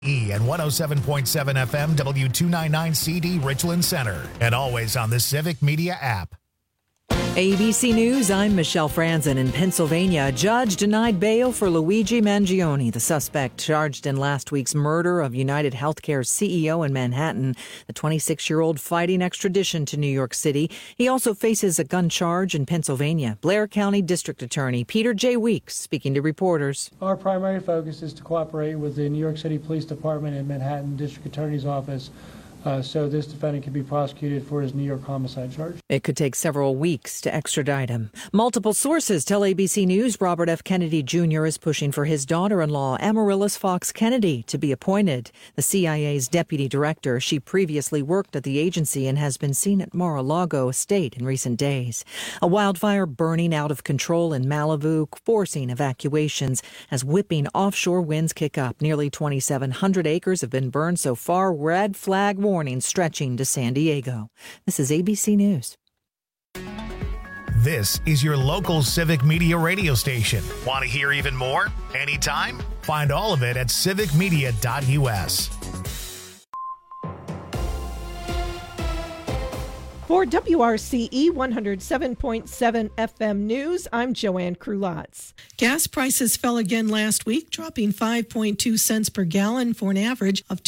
And 107.7 FM W299CD Richland Center. And always on the Civic Media app. ABC News, I'm Michelle Franzen. In Pennsylvania, a judge denied bail for Luigi Mangione, the suspect charged in last week's murder of United Healthcare's CEO in Manhattan. The 26-year-old fighting extradition to New York City. He also faces a gun charge in Pennsylvania. Blair County District Attorney Peter J. Weeks speaking to reporters. Our primary focus is to cooperate with the New York City Police Department and Manhattan District Attorney's Office so this defendant can be prosecuted for his New York homicide charge. It could take several weeks to extradite him. Multiple sources tell ABC News Robert F. Kennedy Jr. is pushing for his daughter-in-law, Amaryllis Fox Kennedy, to be appointed. The CIA's deputy director, she previously worked at the agency and has been seen at Mar-a-Lago Estate in recent days. A wildfire burning out of control in Malibu, forcing evacuations as whipping offshore winds kick up. Nearly 2,700 acres have been burned so far. Red flag warning stretching to San Diego. This is ABC News. This is your local Civic Media radio station. Want to hear even more? Anytime? Find all of it at civicmedia.us. For WRCE 107.7 FM News, I'm Joanne Krulotz. Gas prices fell again last week, dropping 5.2 cents per gallon for an average of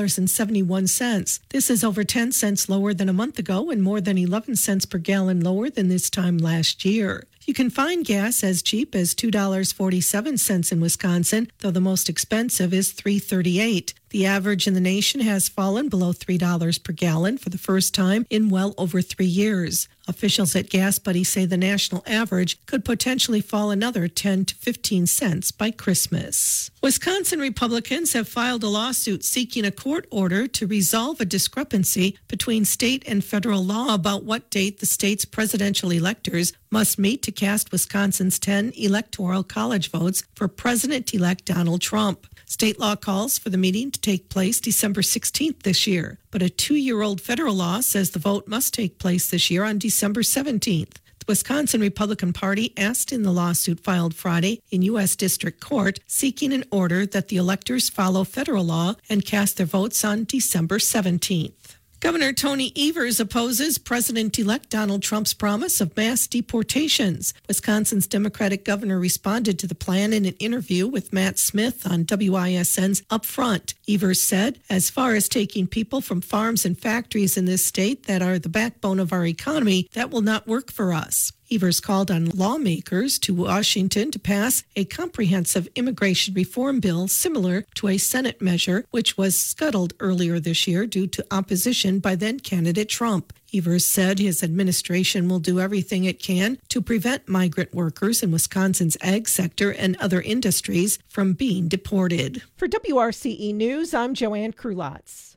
$2.71. This is over 10 cents lower than a month ago and more than 11 cents per gallon lower than this time last year. You can find gas as cheap as $2.47 in Wisconsin, though the most expensive is $3.38. The average in the nation has fallen below $3 per gallon for the first time in well over 3 years. Officials at Gas Buddy say the national average could potentially fall another 10 to 15 cents by Christmas. Wisconsin Republicans have filed a lawsuit seeking a court order to resolve a discrepancy between state and federal law about what date the state's presidential electors must meet to cast Wisconsin's 10 electoral college votes for President-elect Donald Trump. State law calls for the meeting to take place December 16th this year, but a 2-year-old federal law says the vote must take place this year on December 17th. The Wisconsin Republican Party asked in the lawsuit filed Friday in U.S. District Court, seeking an order that the electors follow federal law and cast their votes on December 17th. Governor Tony Evers opposes President-elect Donald Trump's promise of mass deportations. Wisconsin's Democratic governor responded to the plan in an interview with Matt Smith on WISN's Upfront. Evers said, as far as taking people from farms and factories in this state that are the backbone of our economy, that will not work for us. Evers called on lawmakers to Washington to pass a comprehensive immigration reform bill similar to a Senate measure, which was scuttled earlier this year due to opposition by then-candidate Trump. Evers said his administration will do everything it can to prevent migrant workers in Wisconsin's ag sector and other industries from being deported. For WRCE News, I'm Joanne Krulotz.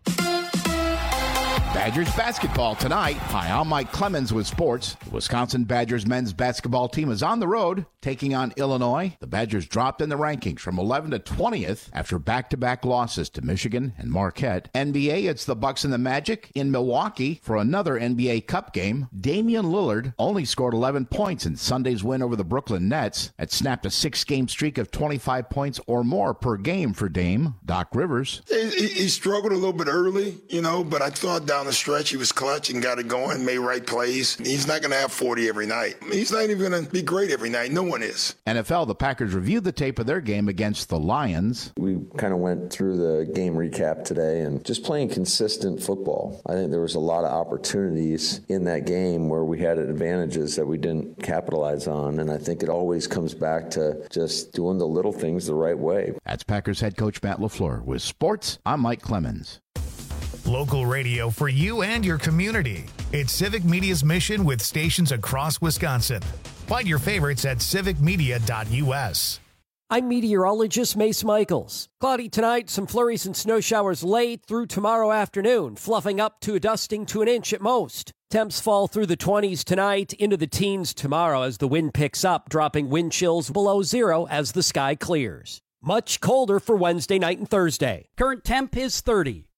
Badgers basketball tonight. Hi, I'm Mike Clemens with sports. The Wisconsin Badgers men's basketball team is on the road taking on Illinois. The Badgers dropped in the rankings from 11 to 20th after back-to-back losses to Michigan and Marquette. NBA, it's the Bucks and the Magic in Milwaukee for another NBA Cup game. Damian Lillard only scored 11 points in Sunday's win over the Brooklyn Nets. That snapped a 6-game streak of 25 points or more per game for Dame. Doc Rivers. He struggled a little bit early, but I thought down the stretch he was clutch and got it going, made right plays. He's not going to have 40 every night. He's not even going to be great every night. No one is. NFL, the Packers reviewed the tape of their game against the Lions. We kind of went through the game recap today and just playing consistent football. I think there was a lot of opportunities in that game where we had advantages that we didn't capitalize on, and I think it always comes back to just doing the little things the right way. That's Packers head coach Matt LaFleur. With sports, I'm Mike Clemens. Local radio for you and your community. It's Civic Media's mission with stations across Wisconsin. Find your favorites at civicmedia.us. I'm meteorologist Mace Michaels. Cloudy tonight, some flurries and snow showers late through tomorrow afternoon, fluffing up to a dusting to an inch at most. Temps fall through the 20s tonight, into the teens tomorrow as the wind picks up, dropping wind chills below zero as the sky clears. Much colder for Wednesday night and Thursday. Current temp is 30.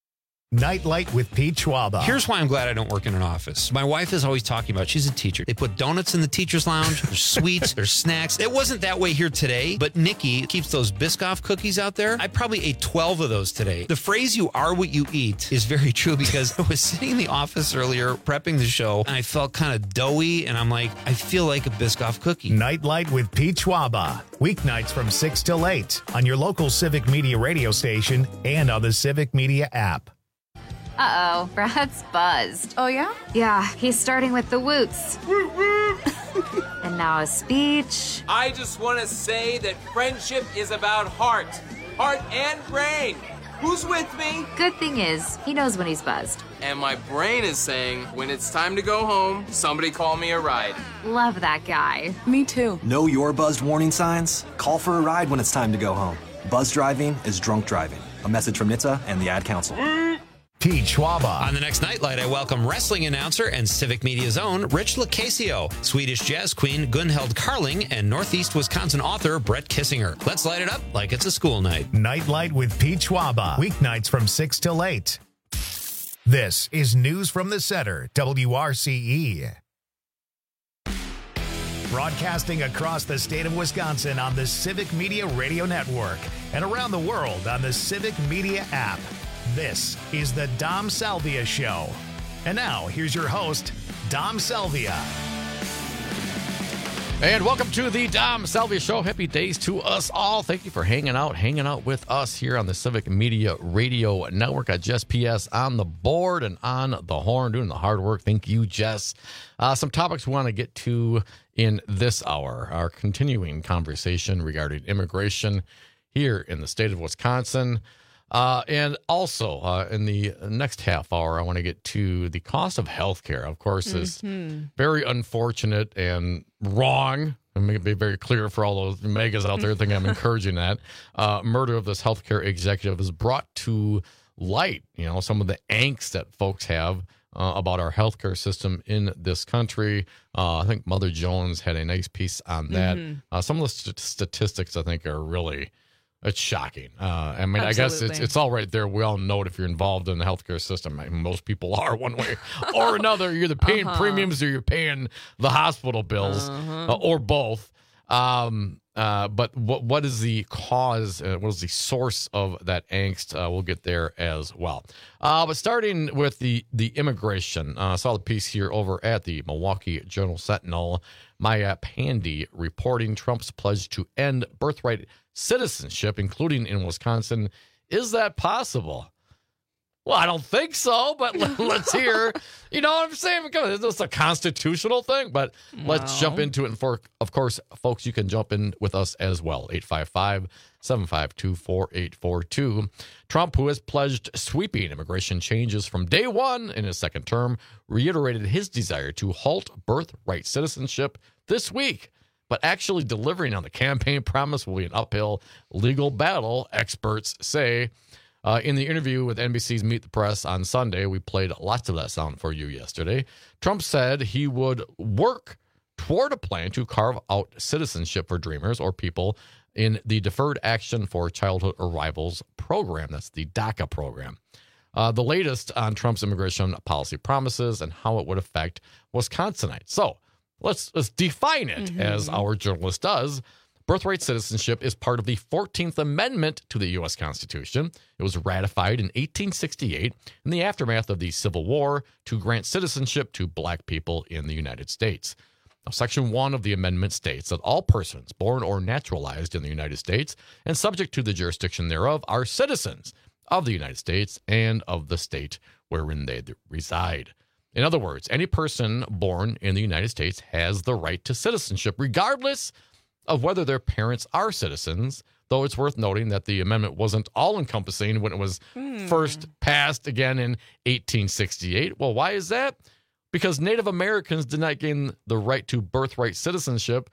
Nightlight with Pete Schwaba. Here's why I'm glad I don't work in an office. My wife is always talking about, she's a teacher. They put donuts in the teacher's lounge. There's sweets. There's snacks. It wasn't that way here today, but Nikki keeps those Biscoff cookies out there. I probably ate 12 of those today. The phrase, you are what you eat, is very true because I was sitting in the office earlier prepping the show, and I felt kind of doughy, and I'm like, I feel like a Biscoff cookie. Nightlight with Pete Schwaba. Weeknights from 6 till 8 on your local Civic Media radio station and on the Civic Media app. Uh-oh, Brad's buzzed. Oh, yeah? Yeah, he's starting with the woots. And now a speech. I just want to say that friendship is about heart and brain. Who's with me? Good thing is, he knows when he's buzzed. And my brain is saying, when it's time to go home, somebody call me a ride. Love that guy. Me too. Know your buzzed warning signs? Call for a ride when it's time to go home. Buzz driving is drunk driving. A message from NHTSA and the Ad Council. Pete Schwaba. On the next Nightlight, I welcome wrestling announcer and Civic Media's own Rich Lacasio, Swedish jazz queen Gunhild Carling, and Northeast Wisconsin author Brett Kissinger. Let's light it up like it's a school night. Nightlight with Pete Schwaba. Weeknights from 6 till 8. This is News from the Center, WRCE. Broadcasting across the state of Wisconsin on the Civic Media Radio Network and around the world on the Civic Media app. This is the Dom Salvia Show. And now, here's your host, Dom Salvia. And welcome to the Dom Salvia Show. Happy days to us all. Thank you for hanging out with us here on the Civic Media Radio Network. Got Jess PS on the board and on the horn, doing the hard work. Thank you, Jess. Some topics we want to get to in this hour. Our continuing conversation regarding immigration here in the state of Wisconsin. And also, in the next half hour, I want to get to the cost of health care. Of course, is very unfortunate and wrong. I'm going to be very clear for all those megas out there thinking I'm encouraging that. Murder of this healthcare executive has brought to light, some of the angst that folks have about our healthcare system in this country. I think Mother Jones had a nice piece on that. Some of the statistics, I think, are really... It's shocking. I mean, absolutely. I guess it's all right there. We all know it if you're involved in the healthcare system. I mean, most people are one way or another. You're either paying premiums or you're paying the hospital bills or both. But what is the cause? What is the source of that angst? We'll get there as well. But starting with the immigration, I saw the piece here over at the Milwaukee Journal-Sentinel. Maya Pandy reporting Trump's pledge to end birthright citizenship, including in Wisconsin. Is that possible? Well, I don't think so, but let's hear. You know what I'm saying? Because it's a constitutional thing, but let's jump into it. And of course, folks, you can jump in with us as well. 855-752-4842. Trump, who has pledged sweeping immigration changes from day one in his second term, reiterated his desire to halt birthright citizenship this week. But actually delivering on the campaign promise will be an uphill legal battle, experts say. In the interview with NBC's Meet the Press on Sunday, we played lots of that sound for you yesterday. Trump said he would work toward a plan to carve out citizenship for Dreamers or people in the Deferred Action for Childhood Arrivals program. That's the DACA program. The latest on Trump's immigration policy promises and how it would affect Wisconsinites. So let's define it as our journalist does. Birthright citizenship is part of the 14th Amendment to the U.S. Constitution. It was ratified in 1868 in the aftermath of the Civil War to grant citizenship to black people in the United States. Now, Section 1 of the amendment states that all persons born or naturalized in the United States and subject to the jurisdiction thereof are citizens of the United States and of the state wherein they reside. In other words, any person born in the United States has the right to citizenship, regardless of whether their parents are citizens, though it's worth noting that the amendment wasn't all-encompassing when it was first passed again in 1868. Well, why is that? Because Native Americans did not gain the right to birthright citizenship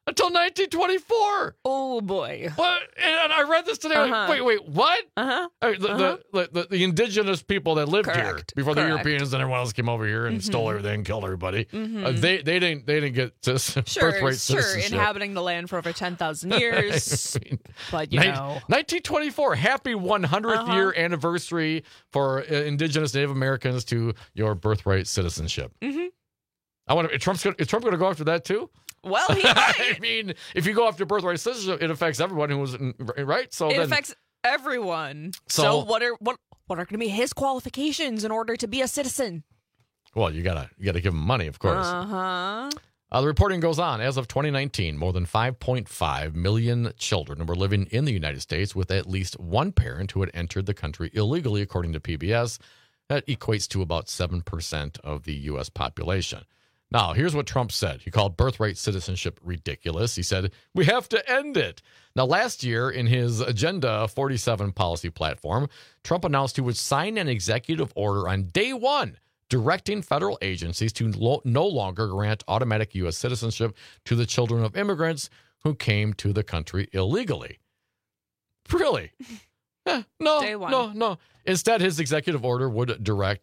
until 1924. Oh, boy. What? And I read this today. Like, wait, what? The indigenous people that lived here before the Europeans and everyone else came over here and stole everything, killed everybody. They didn't get birthright citizenship. Inhabiting the land for over 10,000 years. But, 1924, happy 100th year anniversary for indigenous Native Americans to your birthright citizenship. I wonder, is Trump going to go after that too? Well, he might. I mean, if you go after birthright citizenship, it affects everyone who was right. So it affects everyone. So what are going to be his qualifications in order to be a citizen? Well, you gotta give him money, of course. The reporting goes on. As of 2019, more than 5.5 million children were living in the United States with at least one parent who had entered the country illegally, according to PBS. That equates to about 7% of the U.S. population. Now, here's what Trump said. He called birthright citizenship ridiculous. He said, we have to end it. Now, last year, in his Agenda 47 policy platform, Trump announced he would sign an executive order on day one directing federal agencies to no longer grant automatic U.S. citizenship to the children of immigrants who came to the country illegally. Really? No. Instead, his executive order would direct,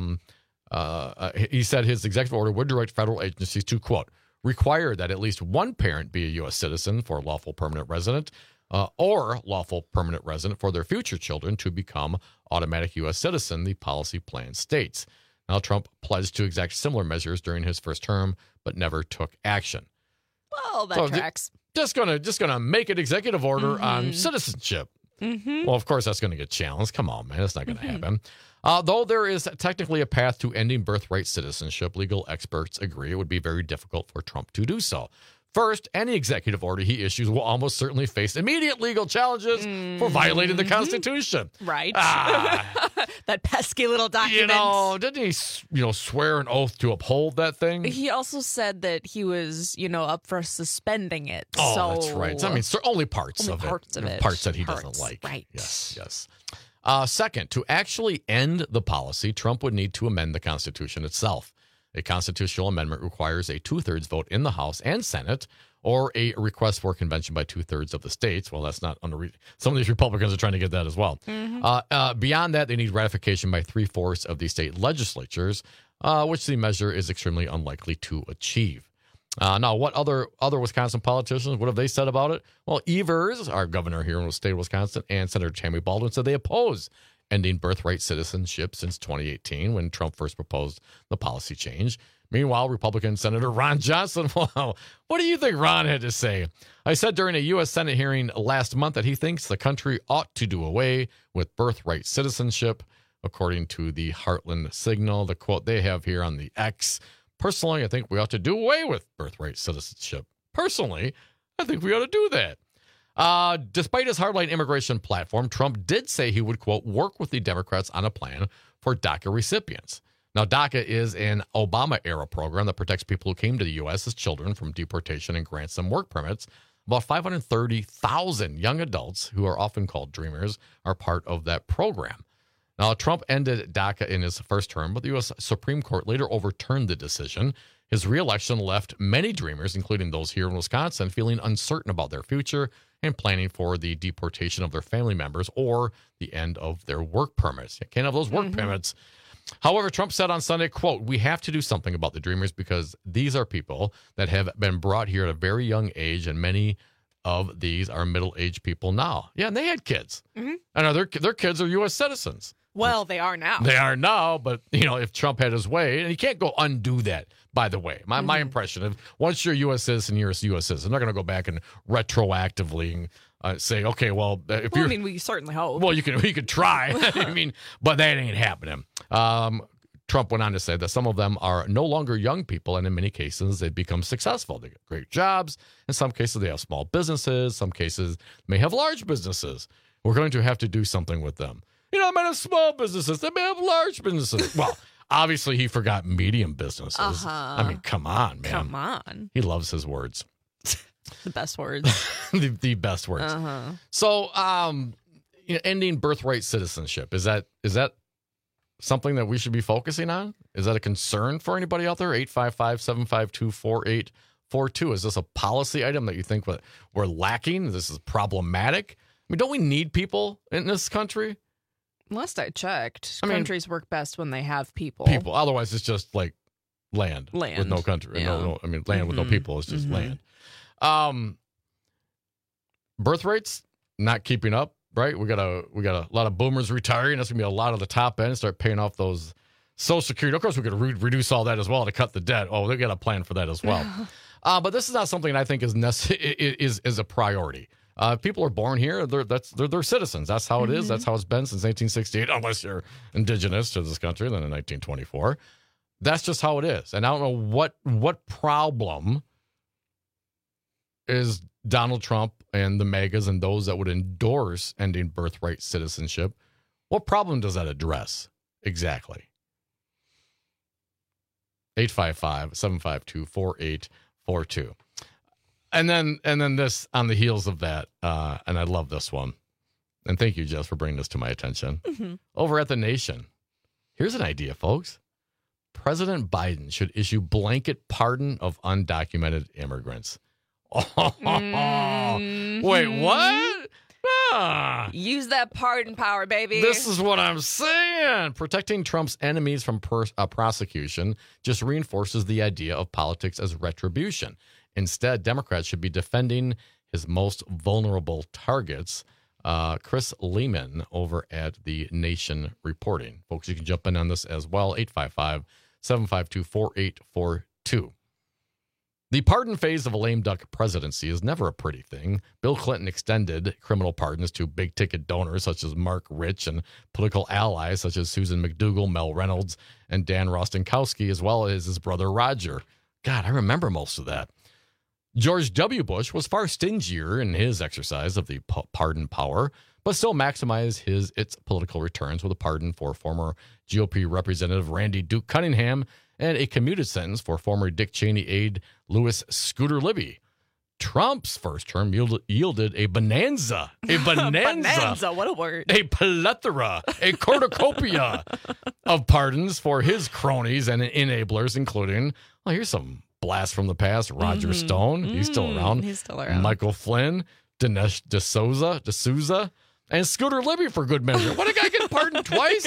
he said his executive order would direct federal agencies to, quote, require that at least one parent be a U.S. citizen for lawful permanent resident or lawful permanent resident for their future children to become automatic U.S. citizen, the policy plan states. Now, Trump pledged to exact similar measures during his first term, but never took action. Well, that tracks. Just gonna make an executive order on citizenship. Well, of course, that's going to get challenged. Come on, man. That's not going to happen. Though there is technically a path to ending birthright citizenship, legal experts agree it would be very difficult for Trump to do so. First, any executive order he issues will almost certainly face immediate legal challenges for violating the Constitution. Right. That pesky little document. Didn't he, swear an oath to uphold that thing? He also said that he was, up for suspending it. Oh, so that's right. I mean, only parts of it. Parts that he doesn't like. Right. Yes. Second, to actually end the policy, Trump would need to amend the Constitution itself. A constitutional amendment requires a 2/3 vote in the House and Senate, or a request for a convention by 2/3 of the states. Well, that's not some of these Republicans are trying to get that as well. Beyond that, they need ratification by 3/4 of the state legislatures, which the measure is extremely unlikely to achieve. Now, what other Wisconsin politicians, what have they said about it? Well, Evers, our governor here in the state of Wisconsin, and Senator Tammy Baldwin said they oppose ending birthright citizenship since 2018 when Trump first proposed the policy change. Meanwhile, Republican Senator Ron Johnson, well, what do you think Ron had to say? I said during a U.S. Senate hearing last month that he thinks the country ought to do away with birthright citizenship, according to the Heartland Signal, the quote they have here on the X. Personally, I think we ought to do away with birthright citizenship. Personally, I think we ought to do that. Despite his hardline immigration platform, Trump did say he would, quote, work with the Democrats on a plan for DACA recipients. Now, DACA is an Obama-era program that protects people who came to the U.S. as children from deportation and grants them work permits. About 530,000 young adults, who are often called dreamers, are part of that program. Now, Trump ended DACA in his first term, but the U.S. Supreme Court later overturned the decision. His reelection left many dreamers, including those here in Wisconsin, feeling uncertain about their future and planning for the deportation of their family members or the end of their work permits. You can't have those work permits. However, Trump said on Sunday, quote, we have to do something about the dreamers because these are people that have been brought here at a very young age, and many of these are middle-aged people now. Yeah, and they had kids. And their kids are U.S. citizens. Well, they are now. They are now, but, if Trump had his way, and he can't go undo that, by the way. My impression of once you're a U.S. citizen, you're a U.S. citizen. They're not going to go back and retroactively say, okay, well, if you're... I mean, we certainly hope. Well, you could try. But that ain't happening. Trump went on to say that some of them are no longer young people, and in many cases, they've become successful. They get great jobs. In some cases, they have small businesses. Some cases may have large businesses. We're going to have to do something with them. They might have small businesses. They may have large businesses. Well, obviously, he forgot medium businesses. I mean, come on, man. Come on. He loves his words. The best words. the best words. So, ending birthright citizenship, is that something that we should be focusing on? Is that a concern for anybody out there? 855-752-4840. 4842. Is this a policy item that you think we're lacking? This is problematic? I mean, don't we need people in this country? Last I checked, countries work best when they have people. Otherwise, it's just like land. With no country. Yeah. Land with no people is just land. Birth rates not keeping up, right? We got a lot of boomers retiring. That's gonna be a lot of the top end. Start paying off those Social Security. Of course, we could reduce all that as well to cut the debt. Oh, they got a plan for that as well. But this is not something I think is a priority. People are born here. They're citizens. That's how it is. That's how it's been since 1868, unless you're indigenous to this country. Then in 1924, that's just how it is. And I don't know what problem is Donald Trump and the MAGAs and those that would endorse ending birthright citizenship. What problem does that address exactly? 855-752-4842. And then this on the heels of that, and I love this one. And thank you, Jess, for bringing this to my attention. Over at The Nation, here's an idea, folks. President Biden should issue blanket pardon of undocumented immigrants. Wait, what? Use that pardon power, baby. This is what I'm saying. Protecting Trump's enemies from prosecution just reinforces the idea of politics as retribution. Instead, Democrats should be defending his most vulnerable targets. Chris Lehman over at The Nation reporting. Folks, you can jump in on this as well. 855-752-4842. The pardon phase of a lame duck presidency is never a pretty thing. Bill Clinton extended criminal pardons to big-ticket donors such as Mark Rich and political allies such as Susan McDougal, Mel Reynolds, and Dan Rostenkowski, as well as his brother Roger. God, I remember most of that. George W. Bush was far stingier in his exercise of the pardon power, but still maximized its political returns with a pardon for former GOP Representative Randy Duke Cunningham and a commuted sentence for former Dick Cheney aide Louis Scooter Libby. Trump's first term yielded a bonanza. Bonanza, what a word. A plethora, a cornucopia of pardons for his cronies and enablers, including, well, here's some blast from the past. Roger Stone, he's still around. He's still around. Michael Flynn, Dinesh D'Souza, and Scooter Libby for good measure. What, a guy get pardoned twice?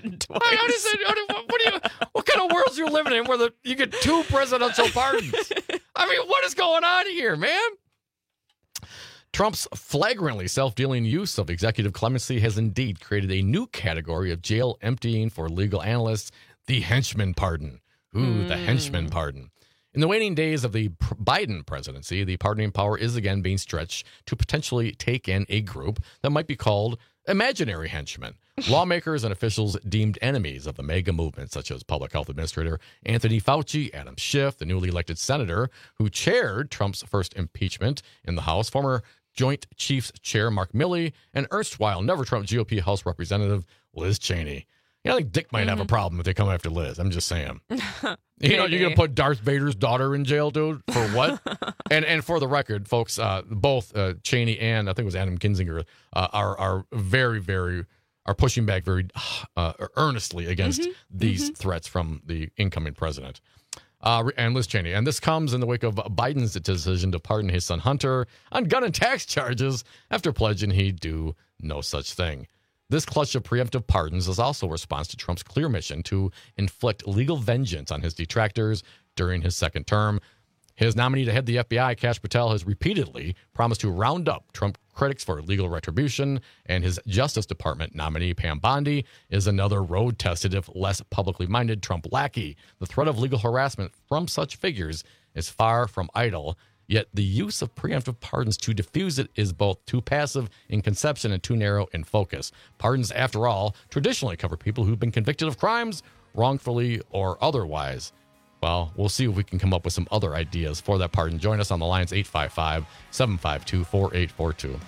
What kind of worlds you're living in where you get two presidential pardons? I mean, what is going on here, man? Trump's flagrantly self-dealing use of executive clemency has indeed created a new category of jail emptying for legal analysts, the henchman pardon. The henchman pardon. In the waning days of the Biden presidency, the pardoning power is again being stretched to potentially take in a group that might be called imaginary henchmen. Lawmakers and officials deemed enemies of the MAGA movement, such as Public Health Administrator Anthony Fauci, Adam Schiff, the newly elected senator who chaired Trump's first impeachment in the House, former Joint Chiefs Chair Mark Milley, and erstwhile never-Trump GOP House Representative Liz Cheney. I think Dick might have a problem if they come after Liz. I'm just saying. You're going to put Darth Vader's daughter in jail, dude? For what? and for the record, folks, both Cheney and I think it was Adam Kinzinger are very, very are pushing back very earnestly against these threats from the incoming president. And Liz Cheney. And this comes in the wake of Biden's decision to pardon his son Hunter on gun and tax charges after pledging he'd do no such thing. This clutch of preemptive pardons is also a response to Trump's clear mission to inflict legal vengeance on his detractors during his second term. His nominee to head the FBI, Kash Patel, has repeatedly promised to round up Trump critics for legal retribution, and his Justice Department nominee, Pam Bondi, is another road-tested, if less publicly minded, Trump lackey. The threat of legal harassment from such figures is far from idle, yet the use of preemptive pardons to diffuse it is both too passive in conception and too narrow in focus. Pardons, after all, traditionally cover people who've been convicted of crimes, wrongfully or otherwise. Well, we'll see if we can come up with some other ideas for that pardon. Join us on the lines, 855-752-4842.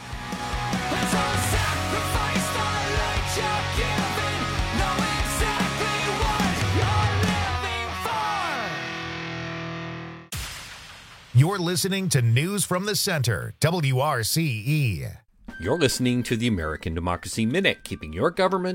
You're listening to News from the Center, WRCE. You're listening to the American Democracy Minute, keeping your government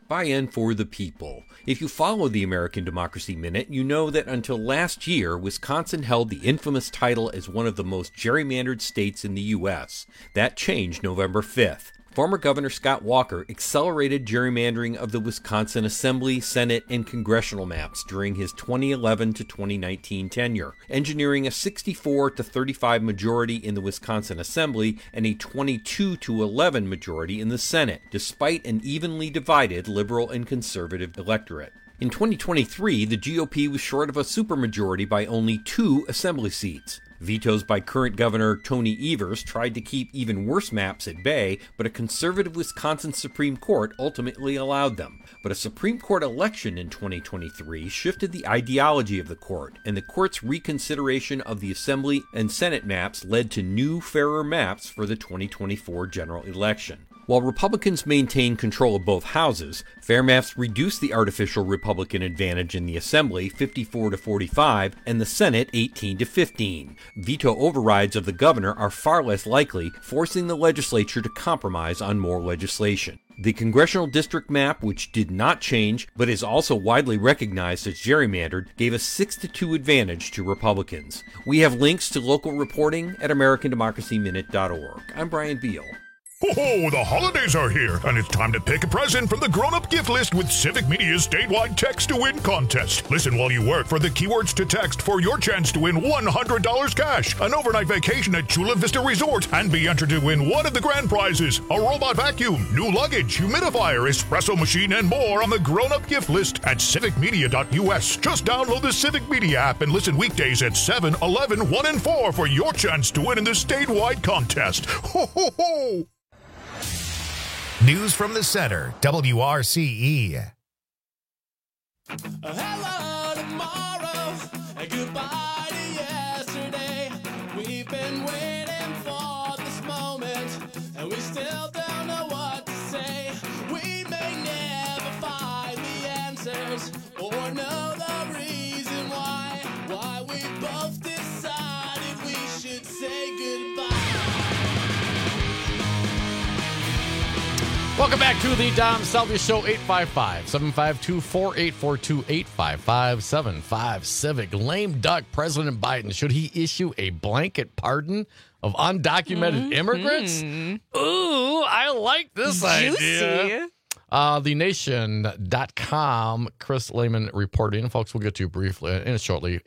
by and for the people. If you follow the American Democracy Minute, you know that until last year, Wisconsin held the infamous title as one of the most gerrymandered states in the U.S. That changed November 5th. Former Governor Scott Walker accelerated gerrymandering of the Wisconsin Assembly, Senate, and congressional maps during his 2011 to 2019 tenure, engineering a 64-35 majority in the Wisconsin Assembly and a 22-11 majority in the Senate, despite an evenly divided liberal and conservative electorate. In 2023, the GOP was short of a supermajority by only 2 assembly seats. Vetoes by current Governor Tony Evers tried to keep even worse maps at bay, but a conservative Wisconsin Supreme Court ultimately allowed them. But a Supreme Court election in 2023 shifted the ideology of the court, and the court's reconsideration of the Assembly and Senate maps led to new, fairer maps for the 2024 general election. While Republicans maintain control of both houses, fair maps reduced the artificial Republican advantage in the Assembly 54-45 and the Senate 18-15. Veto overrides of the governor are far less likely, forcing the legislature to compromise on more legislation. The congressional district map, which did not change but is also widely recognized as gerrymandered, gave a 6-2 advantage to Republicans. We have links to local reporting at AmericanDemocracyMinute.org. I'm Brian Beal. Ho-ho, the holidays are here, and it's time to pick a present from the grown-up gift list with Civic Media's statewide text-to-win contest. Listen while you work for the keywords to text for your chance to win $100 cash, an overnight vacation at Chula Vista Resort, and be entered to win one of the grand prizes, a robot vacuum, new luggage, humidifier, espresso machine, and more on the grown-up gift list at civicmedia.us. Just download the Civic Media app and listen weekdays at 7, 11, 1, and 4 for your chance to win in the statewide contest. Ho-ho-ho! News from the center, WRCE. Hello tomorrow, and goodbye to yesterday. We've been waiting for this moment, and we still don't know what to say. We may never find the answers or know the reason why we both decided we should say goodbye. Welcome back to the Dom Salvia Show, 855-752-4842, 855-75-CIVIC. Lame duck President Biden. Should he issue a blanket pardon of undocumented immigrants? Ooh, I like this idea. TheNation.com, Chris Lehman reporting. Folks, we'll get to you briefly and shortly,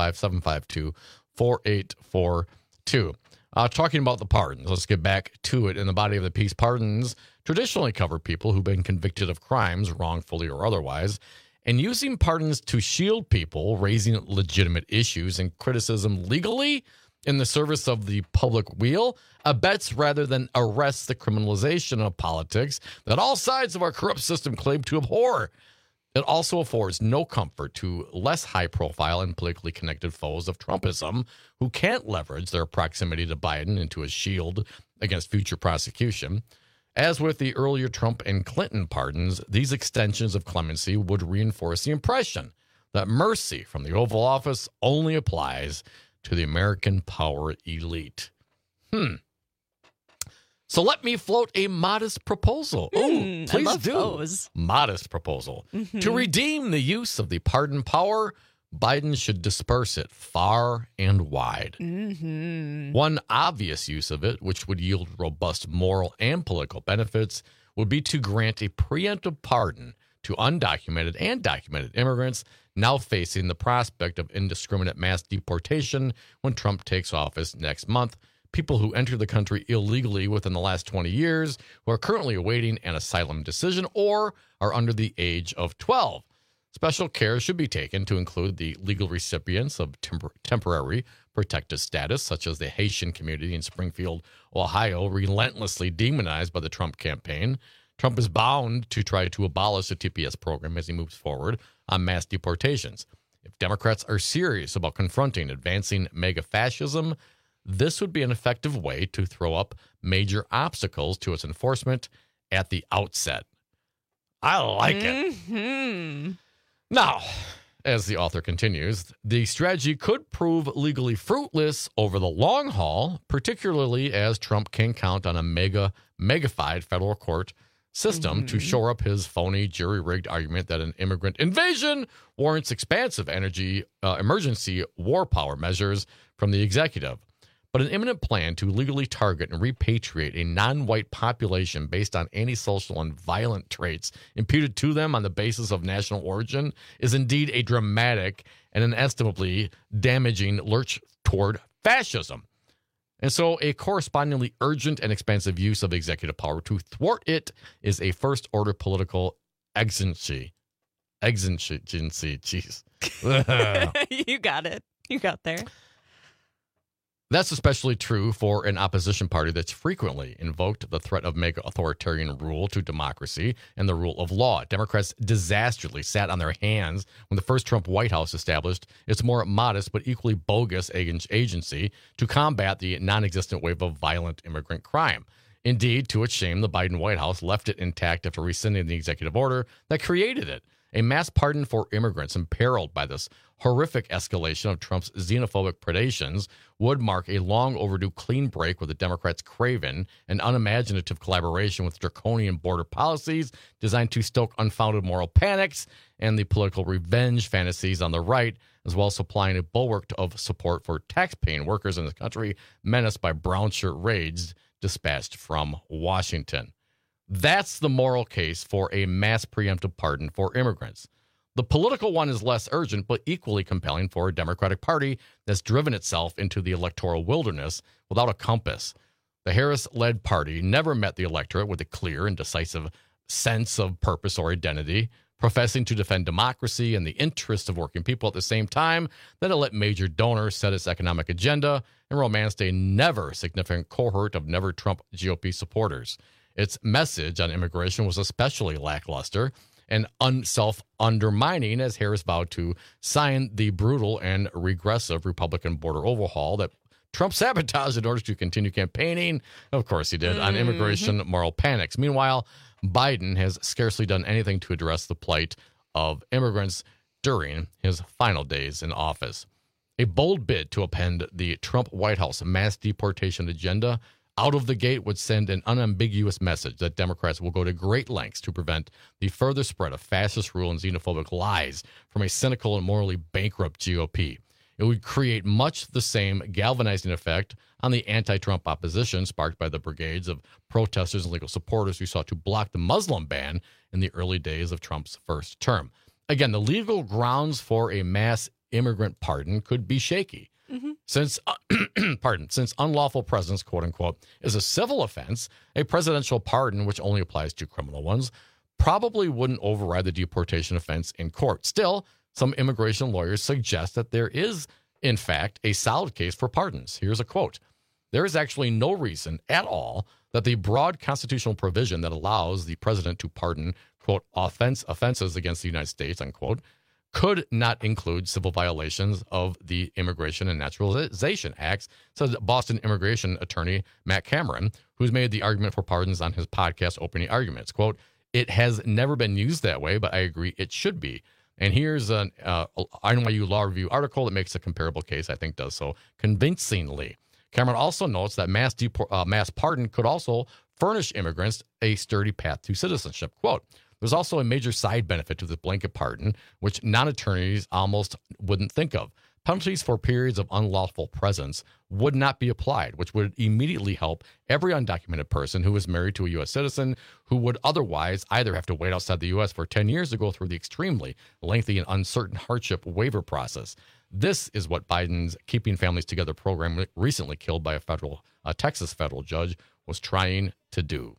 855-752-4842. Talking about the pardons, let's get back to it. In the body of the piece, pardons traditionally cover people who've been convicted of crimes, wrongfully or otherwise, and using pardons to shield people raising legitimate issues and criticism legally in the service of the public weal abets rather than arrests the criminalization of politics that all sides of our corrupt system claim to abhor. It also affords no comfort to less high-profile and politically connected foes of Trumpism who can't leverage their proximity to Biden into a shield against future prosecution. As with the earlier Trump and Clinton pardons, these extensions of clemency would reinforce the impression that mercy from the Oval Office only applies to the American power elite. So let me float a modest proposal. Please I love do. Those. Modest proposal. To redeem the use of the pardon power, Biden should disperse it far and wide. One obvious use of it, which would yield robust moral and political benefits, would be to grant a preemptive pardon to undocumented and documented immigrants now facing the prospect of indiscriminate mass deportation when Trump takes office next month. People who entered the country illegally within the last 20 years, who are currently awaiting an asylum decision or are under the age of 12. Special care should be taken to include the legal recipients of temporary protected status, such as the Haitian community in Springfield, Ohio, relentlessly demonized by the Trump campaign. Trump is bound to try to abolish the TPS program as he moves forward on mass deportations. If Democrats are serious about confronting advancing MAGA fascism, this would be an effective way to throw up major obstacles to its enforcement at the outset. I like it. Now, as the author continues, the strategy could prove legally fruitless over the long haul, particularly as Trump can count on a megafied federal court system to shore up his phony, jury-rigged argument that an immigrant invasion warrants expansive emergency war power measures from the executive. But an imminent plan to legally target and repatriate a non-white population based on antisocial and violent traits imputed to them on the basis of national origin is indeed a dramatic and inestimably damaging lurch toward fascism. And so a correspondingly urgent and expansive use of executive power to thwart it is a first-order political exigency. Jeez. You got it. You got there. That's especially true for an opposition party that's frequently invoked the threat of mega authoritarian rule to democracy and the rule of law. Democrats disastrously sat on their hands when the first Trump White House established its more modest but equally bogus agency to combat the non-existent wave of violent immigrant crime. Indeed, to its shame, the Biden White House left it intact after rescinding the executive order that created it. A mass pardon for immigrants imperiled by this horrific escalation of Trump's xenophobic predations would mark a long overdue clean break with the Democrats' craven and unimaginative collaboration with draconian border policies designed to stoke unfounded moral panics and the political revenge fantasies on the right, as well as supplying a bulwark of support for tax-paying workers in this country menaced by brown shirt raids dispatched from Washington. That's the moral case for a mass preemptive pardon for immigrants. The political one is less urgent, but equally compelling for a Democratic Party that's driven itself into the electoral wilderness without a compass. The Harris-led party never met the electorate with a clear and decisive sense of purpose or identity, professing to defend democracy and the interests of working people at the same time that it let major donors set its economic agenda and romanced a never-significant cohort of never-Trump GOP supporters. Its message on immigration was especially lackluster and self-undermining as Harris vowed to sign the brutal and regressive Republican border overhaul that Trump sabotaged in order to continue campaigning. Of course he did, on immigration moral panics. Meanwhile, Biden has scarcely done anything to address the plight of immigrants during his final days in office. A bold bid to append the Trump White House mass deportation agenda out of the gate would send an unambiguous message that Democrats will go to great lengths to prevent the further spread of fascist rule and xenophobic lies from a cynical and morally bankrupt GOP. It would create much the same galvanizing effect on the anti-Trump opposition sparked by the brigades of protesters and legal supporters who sought to block the Muslim ban in the early days of Trump's first term. Again, the legal grounds for a mass immigrant pardon could be shaky. Since unlawful presence, quote unquote, is a civil offense, a presidential pardon, which only applies to criminal ones, probably wouldn't override the deportation offense in court. Still, some immigration lawyers suggest that there is, in fact, a solid case for pardons. Here's a quote. There is actually no reason at all that the broad constitutional provision that allows the president to pardon, quote, offenses against the United States, unquote, could not include civil violations of the Immigration and Naturalization Acts, said Boston immigration attorney Matt Cameron, who's made the argument for pardons on his podcast Opening Arguments. Quote, it has never been used that way, but I agree it should be. And here's an NYU Law Review article that makes a comparable case, I think does so convincingly. Cameron also notes that mass pardon could also furnish immigrants a sturdy path to citizenship. Quote, there's also a major side benefit to the blanket pardon, which non-attorneys almost wouldn't think of. Penalties for periods of unlawful presence would not be applied, which would immediately help every undocumented person who is married to a U.S. citizen who would otherwise either have to wait outside the U.S. for 10 years to go through the extremely lengthy and uncertain hardship waiver process. This is what Biden's Keeping Families Together program, recently killed by a Texas federal judge, was trying to do.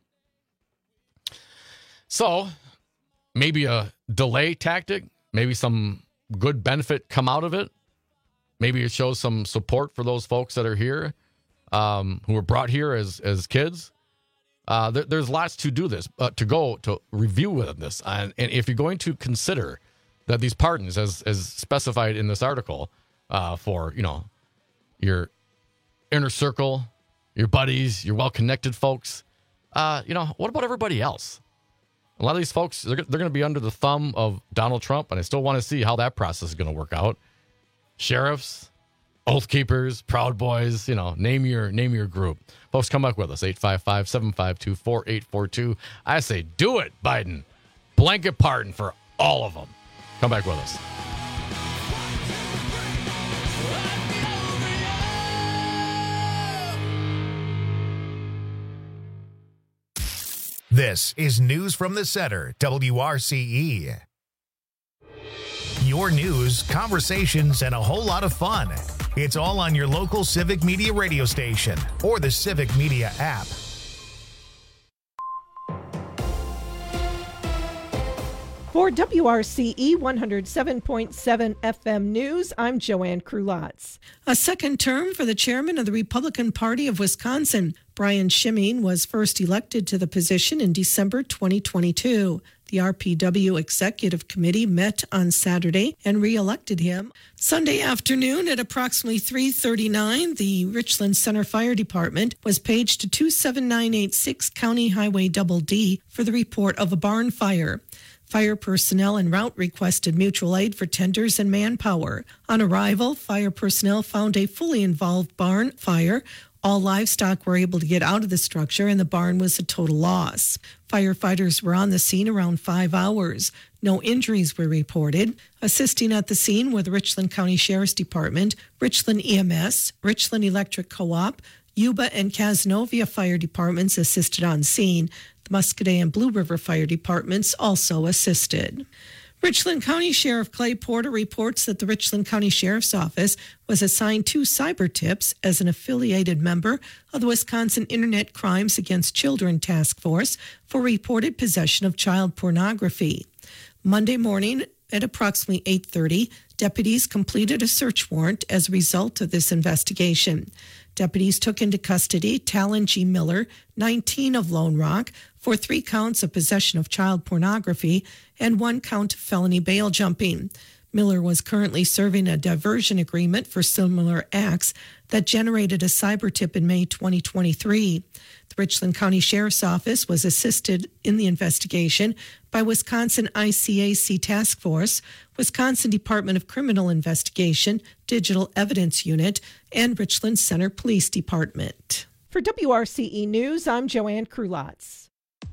So, maybe a delay tactic, maybe some good benefit come out of it. Maybe it shows some support for those folks that are here, who were brought here as kids. There's lots to do this, to review with this. And if you're going to consider that these pardons, as specified in this article, for, your inner circle, your buddies, your well-connected folks, what about everybody else? A lot of these folks, they're going to be under the thumb of Donald Trump, and I still want to see how that process is going to work out. Sheriffs, Oath Keepers, Proud Boys, name your group. Folks, come back with us, 855-752-4842. I say do it, Biden. Blanket pardon for all of them. Come back with us. This is News from the Center, WRCE. Your news, conversations, and a whole lot of fun. It's all on your local Civic Media radio station or the Civic Media app. For WRCE 107.7 FM News, I'm Joanne Krulotz. A second term for the chairman of the Republican Party of Wisconsin, Brian Shimeen, was first elected to the position in December 2022. The RPW Executive Committee met on Saturday and re-elected him. Sunday afternoon at approximately 3:39, the Richland Center Fire Department was paged to 27986 County Highway D for the report of a barn fire. Fire personnel en route requested mutual aid for tenders and manpower. On arrival, fire personnel found a fully involved barn fire. All livestock were able to get out of the structure, and the barn was a total loss. Firefighters were on the scene around 5 hours. No injuries were reported. Assisting at the scene were the Richland County Sheriff's Department, Richland EMS, Richland Electric Co-op, Yuba and Cazenovia Fire Departments assisted on scene. The Muscadet and Blue River Fire Departments also assisted. Richland County Sheriff Clay Porter reports that the Richland County Sheriff's Office was assigned 2 cyber tips as an affiliated member of the Wisconsin Internet Crimes Against Children Task Force for reported possession of child pornography. Monday morning at approximately 8:30, deputies completed a search warrant as a result of this investigation. Deputies took into custody Talon G. Miller, 19 of Lone Rock, for 3 counts of possession of child pornography and 1 count of felony bail jumping. Miller was currently serving a diversion agreement for similar acts that generated a cyber tip in May 2023. The Richland County Sheriff's Office was assisted in the investigation by Wisconsin ICAC Task Force, Wisconsin Department of Criminal Investigation, Digital Evidence Unit, and Richland Center Police Department. For WRCE News, I'm Joanne Krulotz.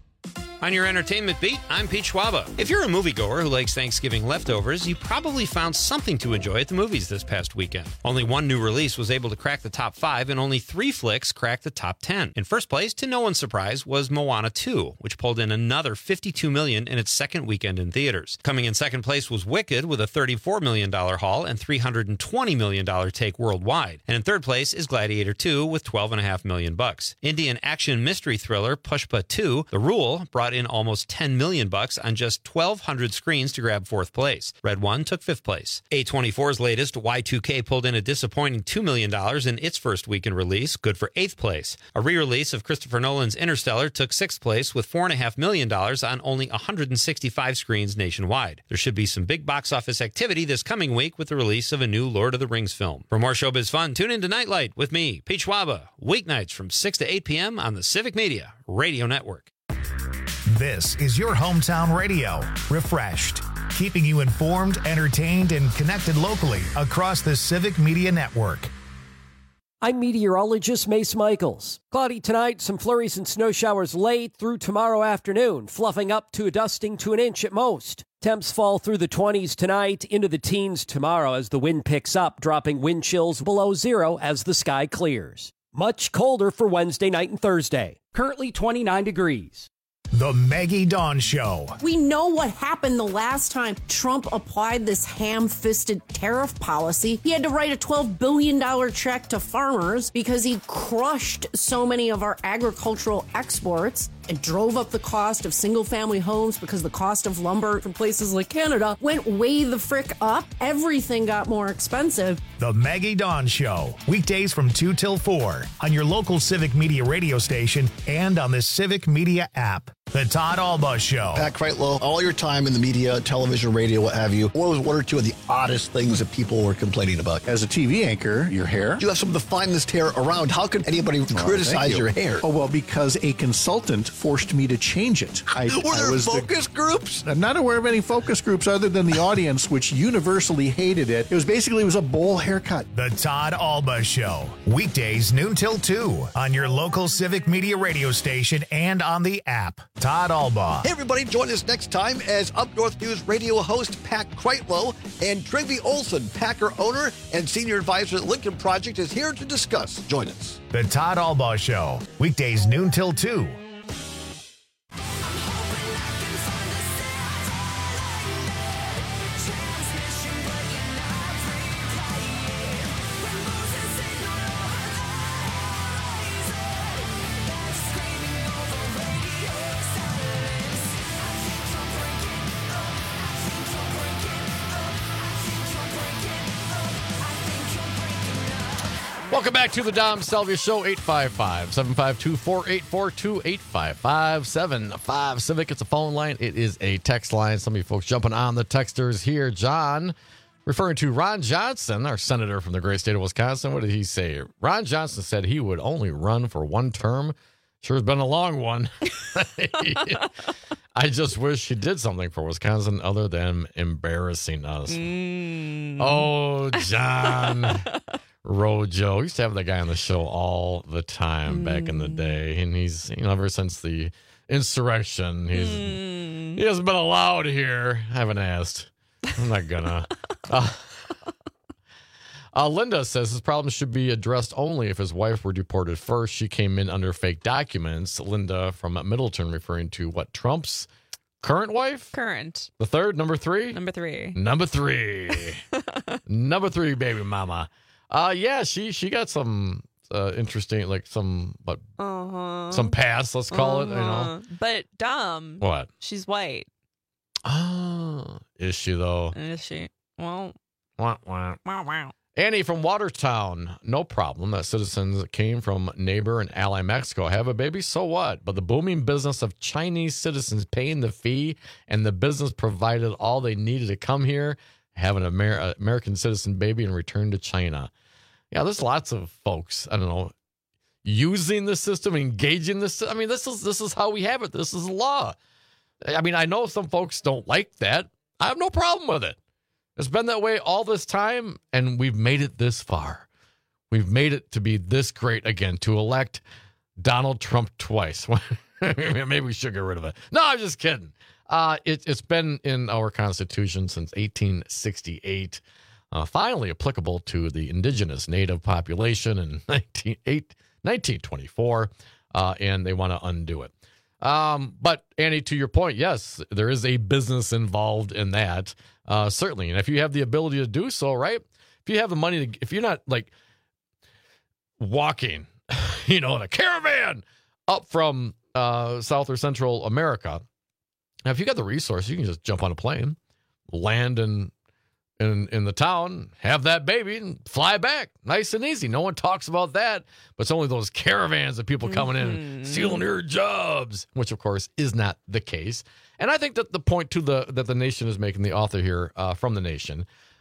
On your entertainment beat, I'm Pete Schwaba. If you're a moviegoer who likes Thanksgiving leftovers, you probably found something to enjoy at the movies this past weekend. Only 1 new release was able to crack the top 5, and only 3 flicks cracked the top 10. In first place, to no one's surprise, was Moana 2, which pulled in another $52 million in its second weekend in theaters. Coming in second place was Wicked with a $34 million haul and $320 million take worldwide. And in third place is Gladiator 2 with $12.5 million. Indian action mystery thriller Pushpa 2, The Rule, brought in almost $10 million on just 1,200 screens to grab 4th place. Red One took 5th place. A24's latest, Y2K, pulled in a disappointing $2 million in its first weekend release, good for 8th place. A re-release of Christopher Nolan's Interstellar took 6th place with $4.5 million on only 165 screens nationwide. There should be some big box office activity this coming week with the release of a new Lord of the Rings film. For more showbiz fun, tune in to Nightlight with me, Pete Schwaba, weeknights from 6 to 8 p.m. on the Civic Media Radio Network. This is your hometown radio, refreshed, keeping you informed, entertained, and connected locally across the Civic Media Network. I'm meteorologist Mace Michaels. Cloudy tonight, some flurries and snow showers late through tomorrow afternoon, fluffing up to a dusting to an inch at most. Temps fall through the 20s tonight, into the teens tomorrow as the wind picks up, dropping wind chills below 0 as the sky clears. Much colder for Wednesday night and Thursday. Currently 29 degrees. The Maggie Dawn Show. We know what happened the last time Trump applied this ham-fisted tariff policy. He had to write a $12 billion check to farmers because he crushed so many of our agricultural exports and drove up the cost of single-family homes because the cost of lumber from places like Canada went way the frick up. Everything got more expensive. The Maggie Dawn Show. Weekdays from 2 till 4 on your local Civic Media radio station and on the Civic Media app. The Todd Alba Show. Pat Kreitlow, all your time in the media, television, radio, what have you, what was one or two of the oddest things that people were complaining about? As a TV anchor, your hair. You have some of the finest hair around. How could anybody criticize your hair? Oh, well, because a consultant forced me to change it. Were there focus groups? I'm not aware of any focus groups other than the audience, which universally hated it. It was a bowl haircut. The Todd Alba Show. Weekdays noon till 2 on your local Civic Media radio station and on the app. Todd Alba. Hey, everybody, join us next time as Up North News radio host Pat Kreitlow and Trygve Olsen, Packer owner and senior advisor at Lincoln Project, is here to discuss. Join us. The Todd Alba Show. Weekdays noon till 2. Welcome back to the Dom Salvia Show, 855-752-4842, 855-75 Civic. It's a phone line. It is a text line. Some of you folks jumping on the texters here. John, referring to Ron Johnson, our senator from the great state of Wisconsin. What did he say? Ron Johnson said he would only run for one term. Sure has been a long one. I just wish he did something for Wisconsin other than embarrassing us. Oh, John. Rojo. We used to have that guy on the show all the time back in the day. And he's, ever since the insurrection, he hasn't been allowed here. I haven't asked. I'm not gonna. Linda says his problem should be addressed only if his wife were deported first. She came in under fake documents. Linda from Middleton referring to what, Trump's current wife? Current. The third, number three? Number three. Number three. Number three, baby mama. Yeah, she got some interesting, like some past, let's call it, But Dom. What? She's white. Oh, is she though? Is she? Well. Wow. Annie from Watertown, no problem that citizens came from neighbor and ally Mexico have a baby, so what? But the booming business of Chinese citizens paying the fee and the business provided all they needed to come here, have an American citizen baby and return to China. Yeah, there's lots of folks, I don't know, using the system, engaging this. I mean, this is how we have it. This is the law. I mean, I know some folks don't like that. I have no problem with it. It's been that way all this time, and we've made it this far. We've made it to be this great again, to elect Donald Trump twice. Maybe we should get rid of it. No, I'm just kidding. It's been in our Constitution since 1868, finally applicable to the indigenous native population in 1924, and they want to undo it. But Annie, to your point, yes, there is a business involved in that, certainly. And if you have the ability to do so, right? If you have the money if you're not like walking, in a caravan up from South or Central America, now if you got the resources, you can just jump on a plane, land in the town, have that baby, and fly back. Nice and easy. No one talks about that, but it's only those caravans of people coming in and stealing your jobs, which, of course, is not the case. And I think that the point, too, that the Nation is making, the author here from the Nation,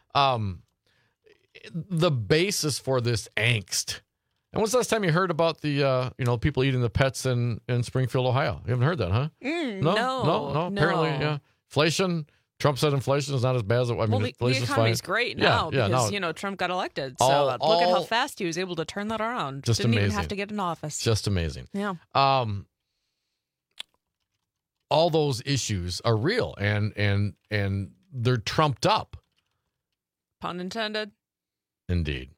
the basis for this angst. And when's the last time you heard about the, people eating the pets in Springfield, Ohio? You haven't heard that, huh? No. Apparently, yeah. Inflation. Trump said inflation is not as bad as it was. The economy's great now because, Trump got elected. So look at how fast he was able to turn that around. Just Didn't amazing. even have to get in office. Just amazing. Yeah. All those issues are real and they're trumped up. Pun intended. Indeed.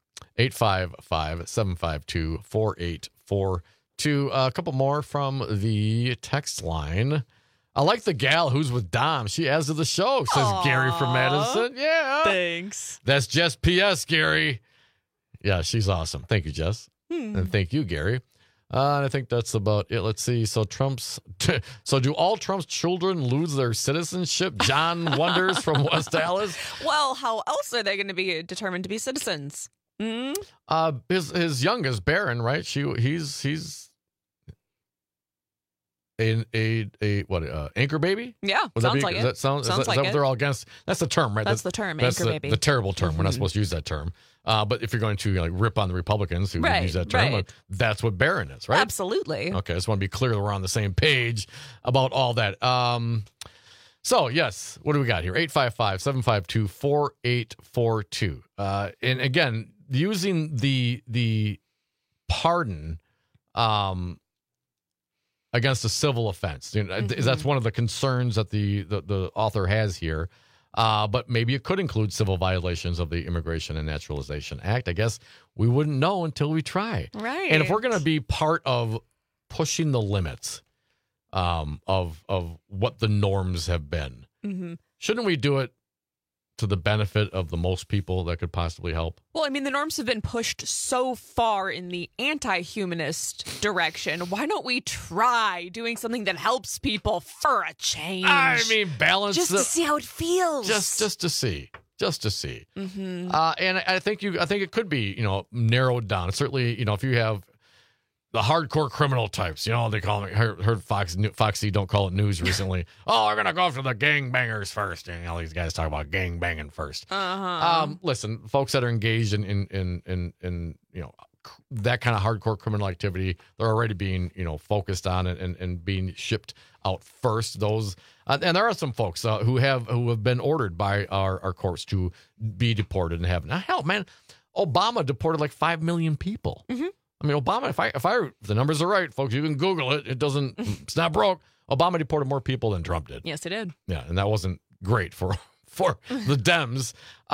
855-752-4842. A couple more from the text line. I like the gal who's with Dom. She adds to the show, says Aww. Gary from Madison. Yeah. Thanks. That's Jess P.S., Gary. Yeah, she's awesome. Thank you, Jess. And thank you, Gary. And I think that's about it. Let's see. So do all Trump's children lose their citizenship? John wonders from West Dallas. Well, how else are they going to be determined to be citizens? His youngest, Barron, right? He's anchor baby? Yeah, Would sounds like Is it. that Sounds is like that what it. they're all against? That's the term, right? That's the term, That's anchor the, baby. the terrible term. We're not supposed to use that term. But if you're going to rip on the Republicans who Right, use that term, right. that's what Barron is, right? Absolutely. Okay, I just want to be clear that we're on the same page about all that. So, yes, what do we got here? 855-752-4842. And again, using the pardon against a civil offense. That's one of the concerns that the author has here. But maybe it could include civil violations of the Immigration and Naturalization Act. I guess we wouldn't know until we try. Right. And if we're going to be part of pushing the limits of what the norms have been, shouldn't we do it to the benefit of the most people that could possibly help? Well, I mean, the norms have been pushed so far in the anti-humanist direction. Why don't we try doing something that helps people for a change? I mean, balance just to see how it feels. Just to see. Mm-hmm. And I think it could be narrowed down. Certainly, if you have the hardcore criminal types, they call them. Heard Foxy don't call it news recently. Oh, we're gonna go after the gangbangers first. These guys talk about gang banging first. Listen, folks that are engaged in that kind of hardcore criminal activity, they're already being focused on and being shipped out first. Those and there are some folks who have been ordered by our courts to be deported and have. Now, hell, man, Obama deported like 5 million people. Mm-hmm. I mean, Obama, if the numbers are right, folks, you can Google it. It's not broke. Obama deported more people than Trump did. Yes, it did. Yeah, and that wasn't great for the Dems.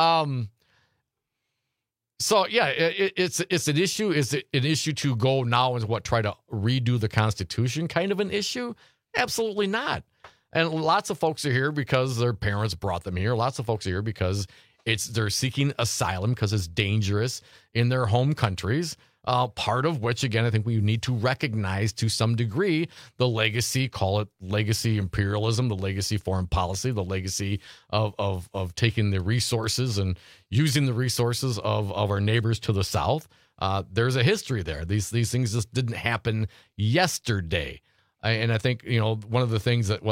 So yeah, it's an issue. Is it an issue to go now and try to redo the Constitution? Kind of an issue? Absolutely not. And lots of folks are here because their parents brought them here. Lots of folks are here because they're seeking asylum because it's dangerous in their home countries. Part of which, again, I think we need to recognize to some degree the legacy, call it legacy imperialism, the legacy foreign policy, the legacy of taking the resources and using the resources of our neighbors to the south. There's a history there. These things just didn't happen yesterday. And I think, one of the things that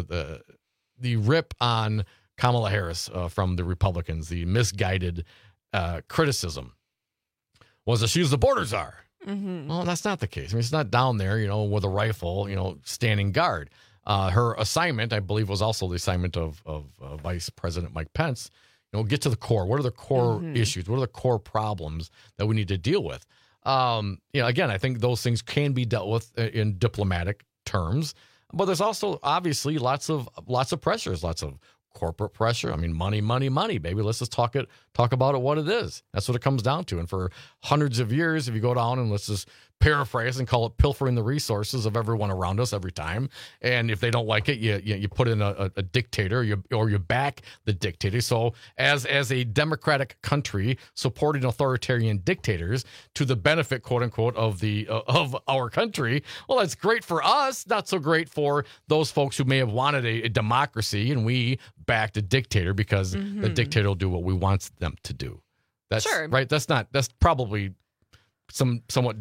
the rip on Kamala Harris from the Republicans, the misguided criticism, was that she was the border czar. Mm-hmm. Well, that's not the case. I mean, it's not down there, with a rifle, standing guard. Her assignment, I believe, was also the assignment of Vice President Mike Pence. Get to the core. What are the core issues? What are the core problems that we need to deal with? Again, I think those things can be dealt with in diplomatic terms, but there's also obviously lots of pressures, lots of corporate pressure. I mean, money, baby. Let's just talk about it what it is. That's what it comes down to. And for hundreds of years, if you go down and let's just paraphrase and call it pilfering the resources of everyone around us every time. And if they don't like it, you put in a dictator, or you back the dictator. So as a democratic country supporting authoritarian dictators to the benefit, quote unquote, of our country, well, that's great for us. Not so great for those folks who may have wanted a democracy, and we backed a dictator because the dictator will do what we want them to do. That's sure. Right. That's probably somewhat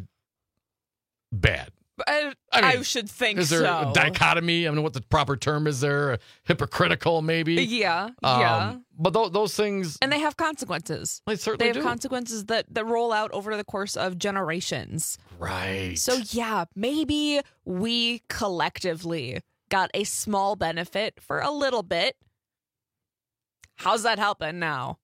bad. I should think so. Is there a dichotomy? I don't know what the proper term is there. Hypocritical, maybe? Yeah. But those things... And they have consequences. They certainly do. They have consequences that roll out over the course of generations. Right. So, yeah, maybe we collectively got a small benefit for a little bit. How's that helping now?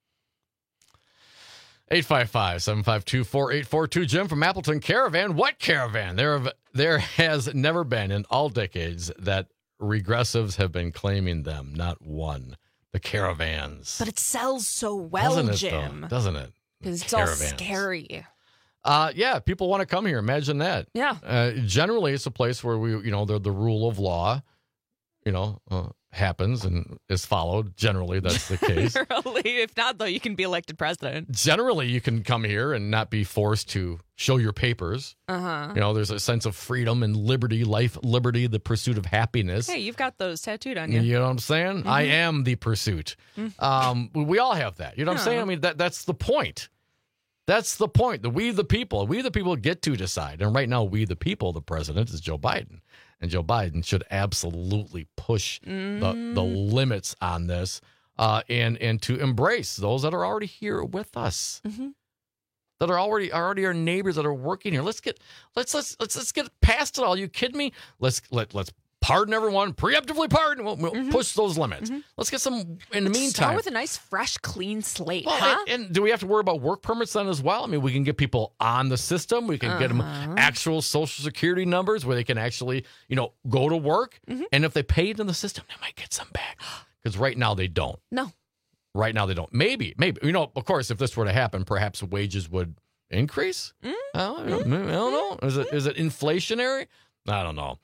855-752-4842. Jim from Appleton Caravan. What caravan? There has never been in all decades that regressives have been claiming them. Not one. The caravans. But it sells so well, Jim. Doesn't it? Because it's all scary. Yeah, people want to come here. Imagine that. Yeah. Generally, it's a place where the rule of law, happens and is followed. Generally, that's the case. Really? If not, though, you can be elected president. Generally, you can come here and not be forced to show your papers. Uh-huh. There's a sense of freedom and liberty, life, liberty, the pursuit of happiness. Hey, you've got those tattooed on you. You know what I'm saying? Mm-hmm. I am the pursuit. Mm-hmm. We all have that. You know what I'm saying? I mean, that's the point. That's the point. We the people get to decide. And right now, we the people, the president is Joe Biden. And Joe Biden should absolutely push the limits on this and to embrace those that are already here with us, that are already our neighbors that are working here. Let's get past it all. You kidding me? Let's pardon everyone, preemptively pardon. We'll push those limits. Let's get some in the meantime. Start with a nice, fresh, clean slate. Well, huh? And do we have to worry about work permits then as well? I mean, we can get people on the system. We can get them actual Social Security numbers where they can actually, go to work. And if they pay it in the system, they might get some back. Because right now they don't. No. Right now they don't. Maybe. Of course, if this were to happen, perhaps wages would increase. I don't know. Is it inflationary? I don't know.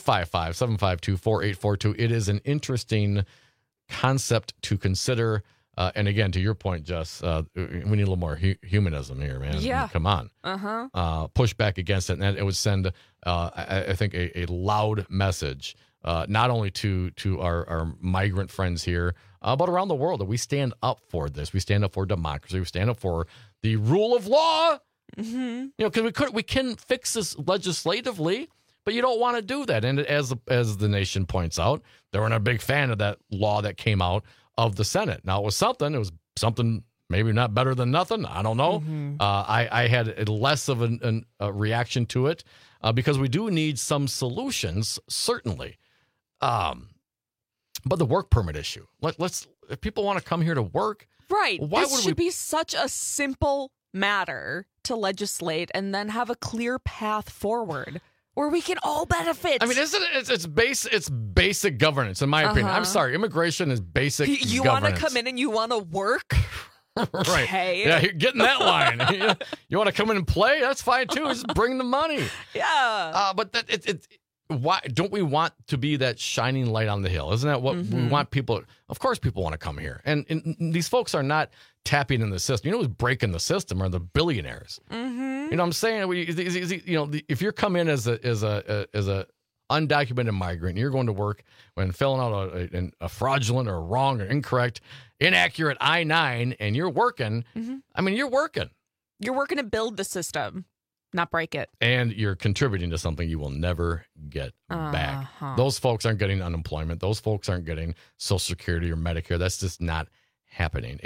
855-752-4842. It is an interesting concept to consider. And again, to your point, Jess, we need a little more humanism here, man. Yeah. I mean, come on. Push back against it. And it would send, I think, a loud message, not only to our migrant friends here, but around the world, that we stand up for this. We stand up for democracy. We stand up for the rule of law. Because we can fix this legislatively. But you don't want to do that. And as the nation points out, they weren't a big fan of that law that came out of the Senate. Now, it was something maybe not better than nothing. I don't know. I had less of a reaction to it because we do need some solutions, certainly. But the work permit issue, if people want to come here to work. Right. Why this should be such a simple matter to legislate and then have a clear path forward. Where we can all benefit. I mean, it's basic governance, in my opinion. I'm sorry, immigration is basic you governance. Want to come in and you want to work? Right. Okay. Yeah, get in that line. You want to come in and play? That's fine, too. Just bring the money. Yeah. But why don't we want to be that shining light on the hill? Isn't that what we want people? Of course, people want to come here. And these folks are not tapping in the system. Who's breaking the system are the billionaires. You know what I'm saying? If you're coming in as a undocumented migrant, and you're going to work when filling out a fraudulent or wrong or incorrect, inaccurate I-9, and you're working. I mean, you're working. You're working to build the system, not break it. And you're contributing to something you will never get back. Those folks aren't getting unemployment. Those folks aren't getting Social Security or Medicare. That's just not happening.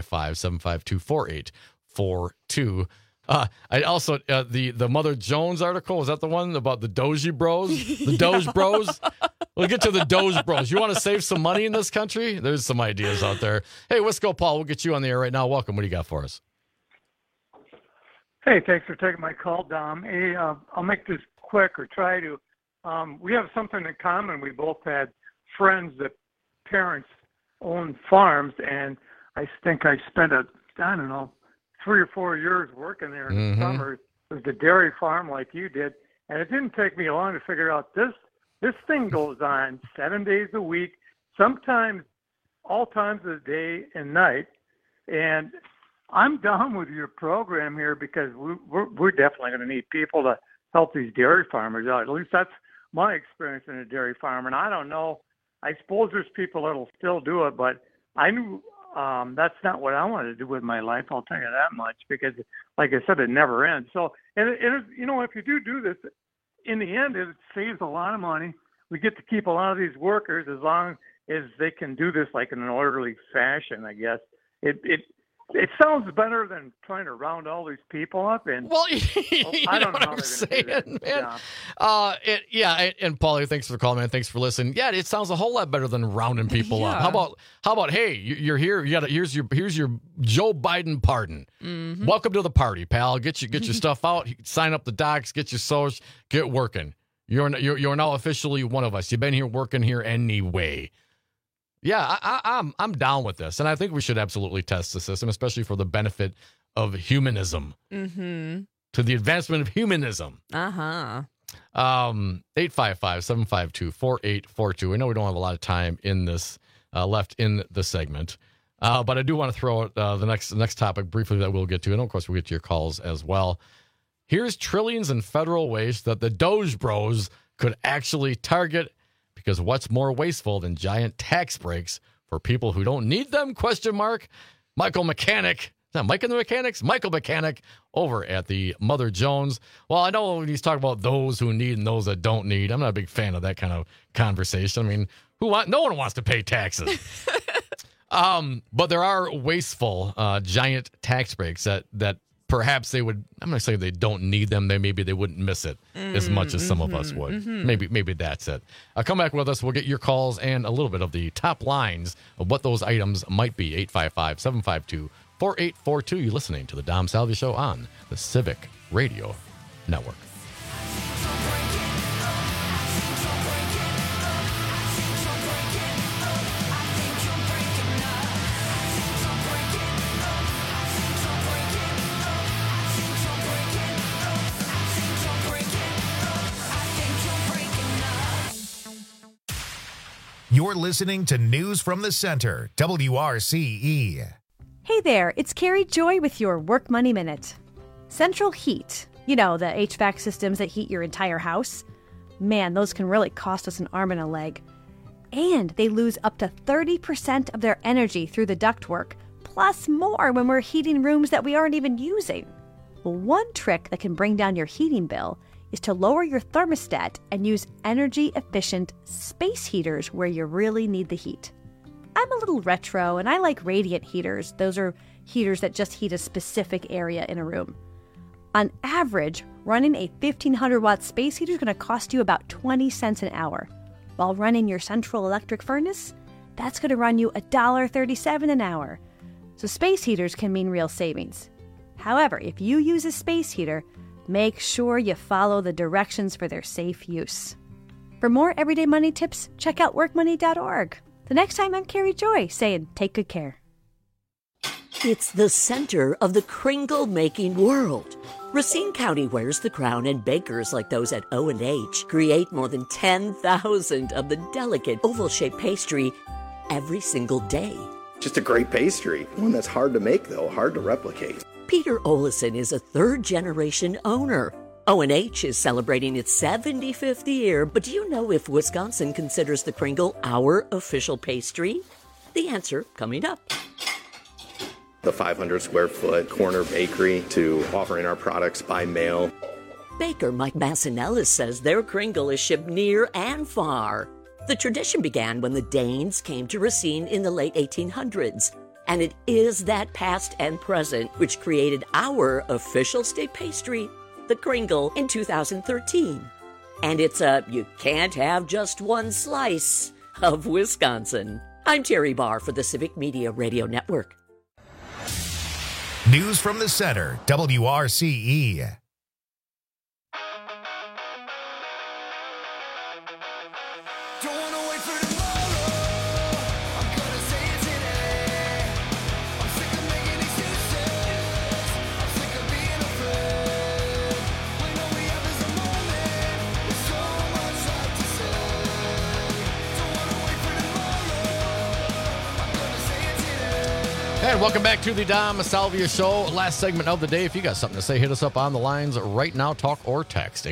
855-752-4842. I also the Mother Jones article, was that the one about the Doge Bros? The Doge Bros? We'll get to the Doge Bros. You want to save some money in this country? There's some ideas out there. Hey, let's go, Paul. We'll get you on the air right now. Welcome. What do you got for us? Hey, thanks for taking my call, Dom. Hey, I'll make this quick or try to. We have something in common. We both had friends that parents owned farms, and I think I spent 3 or 4 years working there in the summer. It was the dairy farm like you did, and it didn't take me long to figure out this thing goes on 7 days a week, sometimes all times of the day and night. And I'm down with your program here because we're definitely going to need people to help these dairy farmers out. At least that's my experience in a dairy farm. And I don't know, I suppose there's people that'll still do it, but I knew that's not what I wanted to do with my life. I'll tell you that much because, like I said, it never ends. So, and if you do this, in the end, it saves a lot of money. We get to keep a lot of these workers as long as they can do this like in an orderly fashion, I guess. It sounds better than trying to round all these people up. And well, I don't know what I'm saying, man. And Paulie, thanks for the call, man. Thanks for listening. Yeah, it sounds a whole lot better than rounding people up. How about hey, you're here. Here's your Joe Biden pardon. Welcome to the party, pal. Get your stuff out. Sign up the docs. Get your social. Get working. You're now officially one of us. You've been here working here anyway. Yeah, I'm down with this, and I think we should absolutely test the system, especially for the benefit of humanism, to the advancement of humanism. 855-752-4842. I know we don't have a lot of time in this left in the segment, but I do want to throw out the next topic briefly that we'll get to, and of course we'll get to your calls as well. Here's trillions in federal waste that the Doge Bros could actually target. Because what's more wasteful than giant tax breaks for people who don't need them? ? Michael Mechanic that Mike and the Mechanics? Michael Mechanic over at the Mother Jones. Well, I know when he's talking about those who need and those that don't need. I'm not a big fan of that kind of conversation. I mean, no one wants to pay taxes. But there are wasteful, giant tax breaks that perhaps they would. I'm going to say they don't need them. Maybe they wouldn't miss it as much as some of us would. Maybe that's it. Come back with us. We'll get your calls and a little bit of the top lines of what those items might be. 855-752-4842. You're listening to the Dom Salvia Show on the Civic Radio Network. You're listening to News from the Center, WRCE. Hey there, it's Carrie Joy with your Work Money Minute. Central heat, you know, the HVAC systems that heat your entire house. Man, those can really cost us an arm and a leg. And they lose up to 30% of their energy through the ductwork, plus more when we're heating rooms that we aren't even using. Well, one trick that can bring down your heating bill is to lower your thermostat and use energy-efficient space heaters where you really need the heat. I'm a little retro, and I like radiant heaters. Those are heaters that just heat a specific area in a room. On average, running a 1,500-watt space heater is going to cost you about 20 cents an hour. While running your central electric furnace, that's going to run you $1.37 an hour. So space heaters can mean real savings. However, if you use a space heater, make sure you follow the directions for their safe use. For more everyday money tips, check out workmoney.org. The next time, I'm Carrie Joy saying, take good care. It's the center of the Kringle-making world. Racine County wears the crown, and bakers like those at O&H create more than 10,000 of the delicate oval-shaped pastry every single day. Just a great pastry. One that's hard to make, though, hard to replicate. Peter Olison is a third-generation owner. O&H is celebrating its 75th year, but do you know if Wisconsin considers the Kringle our official pastry? The answer coming up. The 500-square-foot corner bakery to offering our products by mail. Baker Mike Massinellis says their Kringle is shipped near and far. The tradition began when the Danes came to Racine in the late 1800s. And it is that past and present which created our official state pastry, the Kringle, in 2013. And it's a you can't have just one slice of Wisconsin. I'm Terry Barr for the Civic Media Radio Network. News from the Center, WRCE. And welcome back to the Dom Salvia Show. Last segment of the day. If you got something to say, hit us up on the lines right now. Talk or text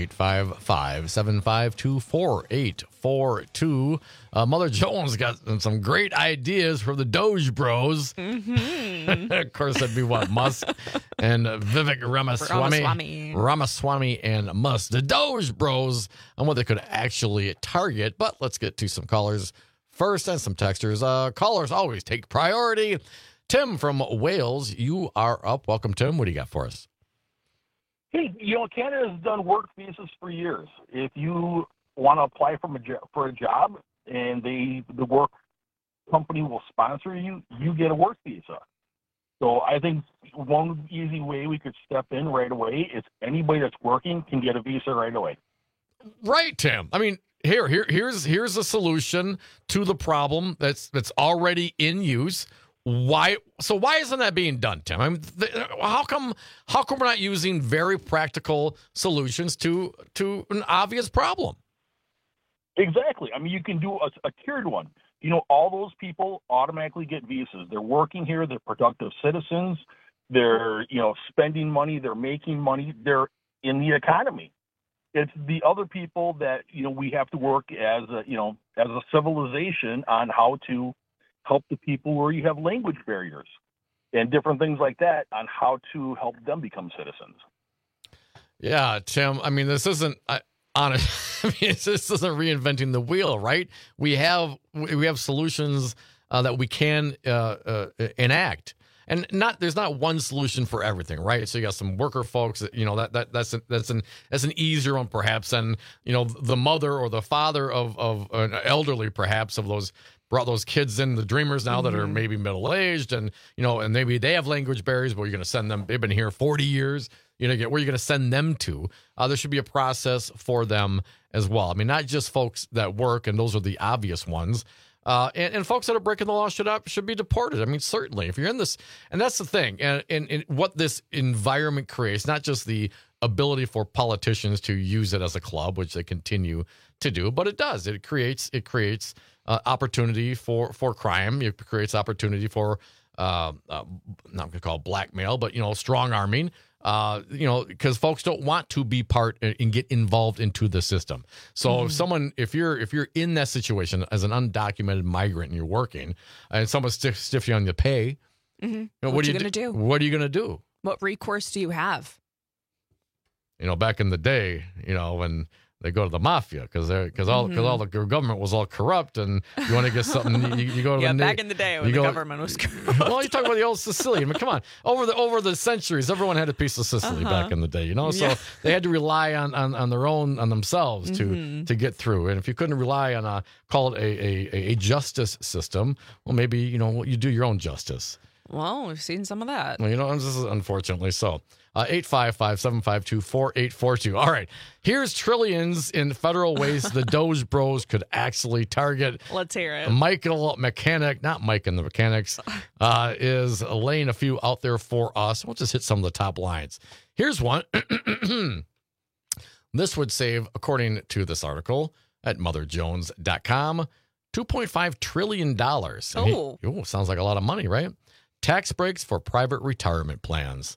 855-752-4842. Mother Jones got some great ideas for the Doge Bros. Mm-hmm. Of course, that'd be what? Musk and Vivek Ramaswamy and Musk. The Doge Bros on what they could actually target. But let's get to some callers first and some texters. Callers always take priority. Tim from Wales, you are up. Welcome, Tim. What do you got for us? Hey, Canada has done work visas for years. If you want to apply for a job and the work company will sponsor you, you get a work visa. So I think one easy way we could step in right away is anybody that's working can get a visa right away. Right, Tim. I mean, here's a solution to the problem that's already in use. Why isn't that being done, Tim? I mean, how come we're not using very practical solutions to an obvious problem? Exactly. I mean, you can do a tiered one. All those people automatically get visas. They're working here. They're productive citizens. They're, spending money. They're making money. They're in the economy. It's the other people that, we have to work as a civilization on how to help the people where you have language barriers. and different things like that on how to help them become citizens. Yeah, Tim. I mean, this isn't this isn't reinventing the wheel, right? We have solutions that we can enact, and there's not one solution for everything, right? So you got some worker folks, that's an easier one perhaps, and the mother or the father of an elderly perhaps of those. Brought those kids in, the dreamers now that are maybe middle-aged, and and maybe they have language barriers, but you're going to send them. They've been here 40 years. Where you're going to send them to. There should be a process for them as well. I mean, not just folks that work, and those are the obvious ones. And folks that are breaking the law should be deported. I mean, certainly, if you're in this, and that's the thing, and what this environment creates, not just the ability for politicians to use it as a club, which they continue to do, but it does. It creates opportunity for crime. It creates opportunity for not going to call it blackmail, but strong arming. Because folks don't want to be part and get involved into the system. So if you're in that situation as an undocumented migrant and you're working, and someone stiffs you on the pay, what are you going to do? What are you going to do? What recourse do you have? Back in the day, when they go to the mafia because all the government was all corrupt, and you want to get something, you go to back in the day when the government was corrupt. Well, you talk about the old Sicily. I mean, come on, over the centuries, everyone had a piece of Sicily back in the day, so they had to rely on their own, on themselves to get through. And if you couldn't rely on call it a justice system, well, maybe you do your own justice. Well, we've seen some of that. Well, this is unfortunately so. 855-752-4842. All right. Here's trillions in federal ways the Doge Bros could actually target. Let's hear it. Michael Mechanic, not Mike and the Mechanics, is laying a few out there for us. We'll just hit some of the top lines. Here's one. This would save, according to this article at motherjones.com, $2.5 trillion. Sounds like a lot of money, right? Tax breaks for private retirement plans.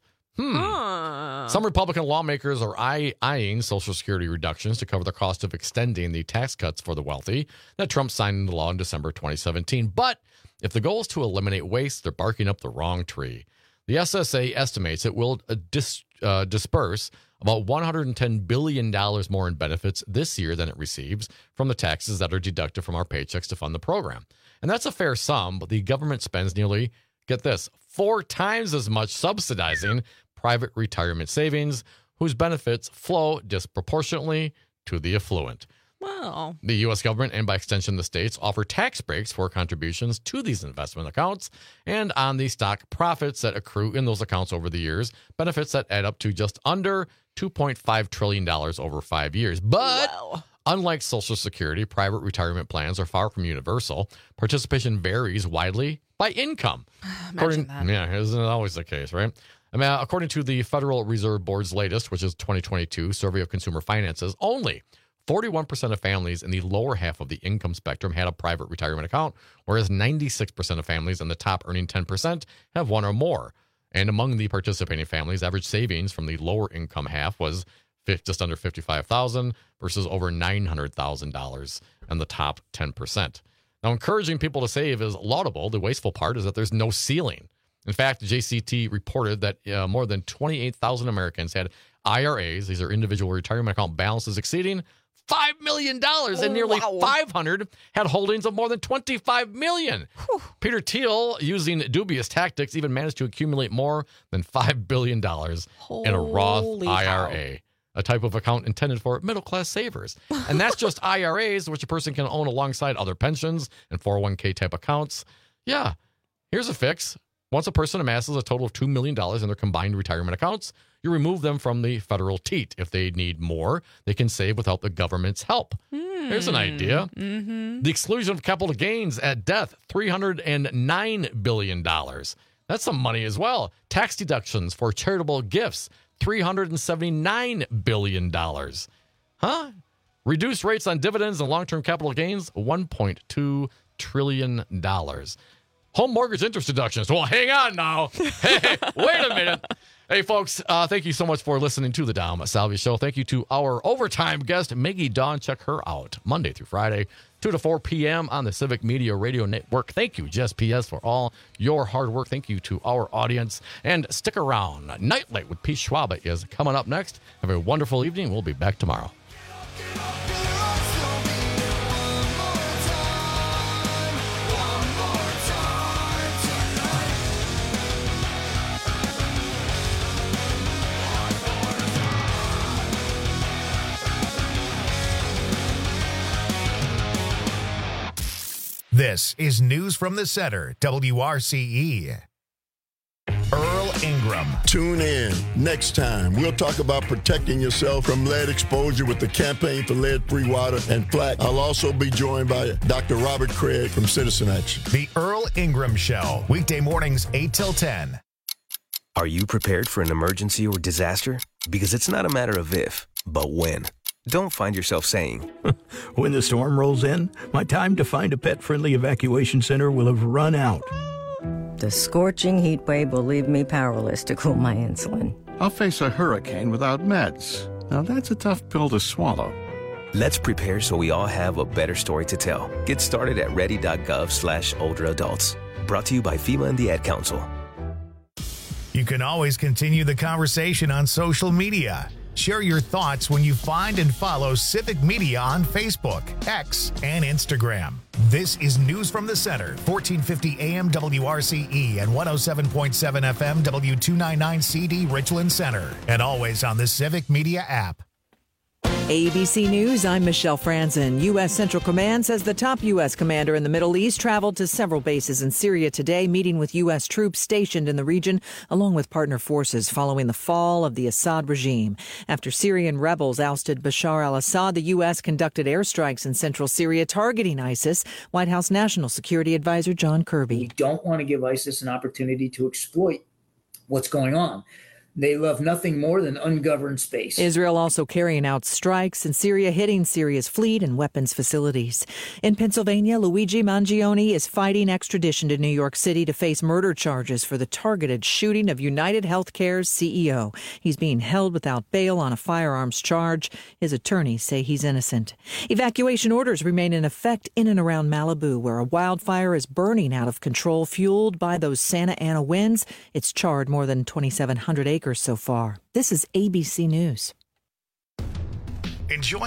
Some Republican lawmakers are eyeing Social Security reductions to cover the cost of extending the tax cuts for the wealthy that Trump signed into law in December 2017. But if the goal is to eliminate waste, they're barking up the wrong tree. The SSA estimates it will disperse about $110 billion more in benefits this year than it receives from the taxes that are deducted from our paychecks to fund the program. And that's a fair sum, but the government spends nearly, get this, 4 times as much subsidizing private retirement savings, whose benefits flow disproportionately to the affluent. Wow. The U.S. government, and by extension the states, offer tax breaks for contributions to these investment accounts and on the stock profits that accrue in those accounts over the years, benefits that add up to just under $2.5 trillion over 5 years. But unlike Social Security, private retirement plans are far from universal. Participation varies widely by income. Imagine that. Yeah, isn't it always the case, right? I mean, according to the Federal Reserve Board's latest, which is 2022 Survey of Consumer Finances, only 41% of families in the lower half of the income spectrum had a private retirement account, whereas 96% of families in the top earning 10% have one or more. And among the participating families, average savings from the lower income half was just under $55,000 versus over $900,000 in the top 10%. Now, encouraging people to save is laudable. The wasteful part is that there's no ceiling. In fact, JCT reported that more than 28,000 Americans had IRAs, these are individual retirement account balances exceeding $5 million, and nearly 500 had holdings of more than $25 million. Peter Thiel, using dubious tactics, even managed to accumulate more than $5 billion in a Roth IRA, a type of account intended for middle-class savers. And that's just IRAs, which a person can own alongside other pensions and 401k type accounts. Yeah, here's a fix. Once a person amasses a total of $2 million in their combined retirement accounts, you remove them from the federal teat. If they need more, they can save without the government's help. Here's an idea. The exclusion of capital gains at death, $309 billion. That's some money as well. Tax deductions for charitable gifts, $379 billion. Reduced rates on dividends and long-term capital gains, $1.2 trillion. Home mortgage interest deductions. Well, hang on now. Hey, wait a minute. Hey, folks, thank you so much for listening to the Dom Salvia Show. Thank you to our overtime guest, Maggie Dawn. Check her out Monday through Friday, 2 to 4 p.m. on the Civic Media Radio Network. Thank you, Just PS, for all your hard work. Thank you to our audience. And stick around. Nightlight with Pete Schwab is coming up next. Have a wonderful evening. We'll be back tomorrow. This is News from the Center, WRCE. Earl Ingram. Tune in. Next time, we'll talk about protecting yourself from lead exposure with the Campaign for Lead-Free Water and FLAC. I'll also be joined by Dr. Robert Craig from Citizen Action. The Earl Ingram Show, weekday mornings 8 till 10. Are you prepared for an emergency or disaster? Because it's not a matter of if, but when. Don't find yourself saying, when the storm rolls in, my time to find a pet-friendly evacuation center will have run out. The scorching heat wave will leave me powerless to cool my insulin. I'll face a hurricane without meds. Now that's a tough pill to swallow. Let's prepare so we all have a better story to tell. Get started at ready.gov/older adults. Brought to you by FEMA and the Ad Council. You can always continue the conversation on social media. Share your thoughts when you find and follow Civic Media on Facebook, X, and Instagram. This is News from the Center, 1450 AM WRCE and 107.7 FM W299CD Richland Center, and always on the Civic Media app. ABC News, I'm Michelle Franzen. U.S. Central Command says the top U.S. commander in the Middle East traveled to several bases in Syria today, meeting with U.S. troops stationed in the region, along with partner forces following the fall of the Assad regime. After Syrian rebels ousted Bashar al-Assad, the U.S. conducted airstrikes in central Syria targeting ISIS. White House National Security Advisor John Kirby. We don't want to give ISIS an opportunity to exploit what's going on. They love nothing more than ungoverned space. Israel also carrying out strikes in Syria, hitting Syria's fleet and weapons facilities. In Pennsylvania, Luigi Mangione is fighting extradition to New York City to face murder charges for the targeted shooting of United Healthcare's CEO. He's being held without bail on a firearms charge. His attorneys say he's innocent. Evacuation orders remain in effect in and around Malibu, where a wildfire is burning out of control, fueled by those Santa Ana winds. It's charred more than 2,700 acres so far. This is ABC News. Enjoy